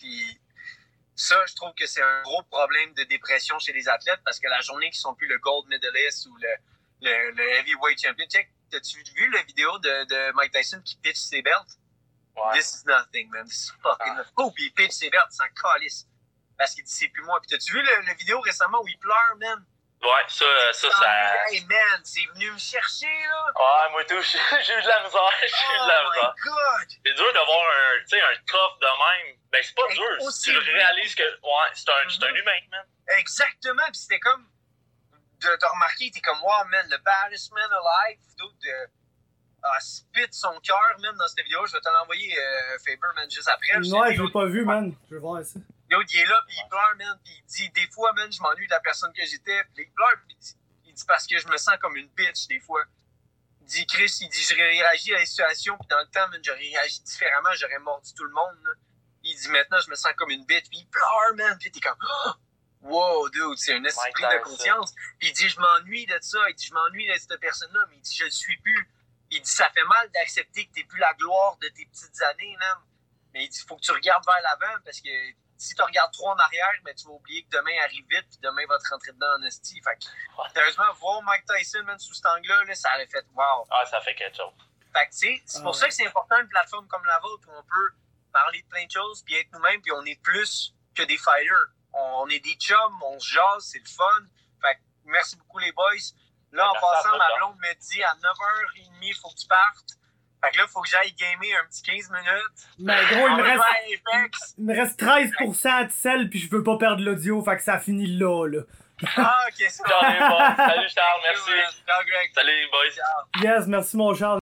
ça, je trouve que c'est un gros problème de dépression chez les athlètes parce que la journée qu'ils sont plus le gold medalist ou le heavyweight champion, t'as-tu vu la vidéo de Mike Tyson qui pitch ses belts? Ouais. This is nothing, man. This is fucking nothing. Oh, pis il pitch ses belts, il s'en calisse. Parce qu'il dit c'est plus moi. Pis t'as-tu vu la vidéo récemment où il pleure, man? Ouais, ça. Hey, man, c'est venu me chercher, là. Ouais, moi tout, j'ai eu de la misère. Oh my god! C'est dur d'avoir un tough de même. Ben, c'est pas dur. Si tu réalises que, ouais, c'est un humain, man. Exactement. Pis c'était comme, de remarquer, t'es comme, wow, man, le baddest man alive. D'autres, spit son cœur, même, dans cette vidéo. Je vais te l'envoyer, Faber, man, juste après. Ouais, je l'ai pas vu, man. Je vais voir ça. L'autre, il est là, pis il pleure, man, pis il dit, des fois, man, je m'ennuie de la personne que j'étais, pis il pleure, pis il dit, parce que je me sens comme une bitch, des fois. Il dit, Chris, je réagis à la situation, pis dans le temps, man, j'aurais réagi différemment, j'aurais mordu tout le monde, là. Il dit, maintenant, je me sens comme une bitch, pis il pleure, man, pis t'es comme, oh! Wow, dude, c'est un esprit de conscience. Pis il dit, je m'ennuie de ça, il dit, je m'ennuie de cette personne-là, mais il dit, je le suis plus. Il dit, ça fait mal d'accepter que t'es plus la gloire de tes petites années, man. Mais il dit, faut que tu regardes vers l'avant, parce que si tu regardes trop en arrière, ben, tu vas oublier que demain arrive vite, puis demain va te rentrer dedans en esti. Fait que, sérieusement, voir Mike Tyson, man, sous cet angle-là, là, ça aurait fait wow. Ah, ça fait quelque chose. Fait que, tu sais, c'est pour ça que c'est important une plateforme comme la vôtre, où on peut parler de plein de choses, puis être nous-mêmes, puis on est plus que des fighters. On est des chums, on se jase, c'est le fun. Fait que, merci beaucoup, les boys. Là, en passant, ma blonde me dit à 9h30, il faut que tu partes. Fait que là, faut que j'aille gamer un petit 15 minutes. Mais gros, il me reste 13% de sel pis je veux pas perdre l'audio, fait que ça finit là. Ah, ok, c'est bon. Salut Charles, merci. Ciao, Greg. Salut, boys. Ciao. Yes, merci mon Charles.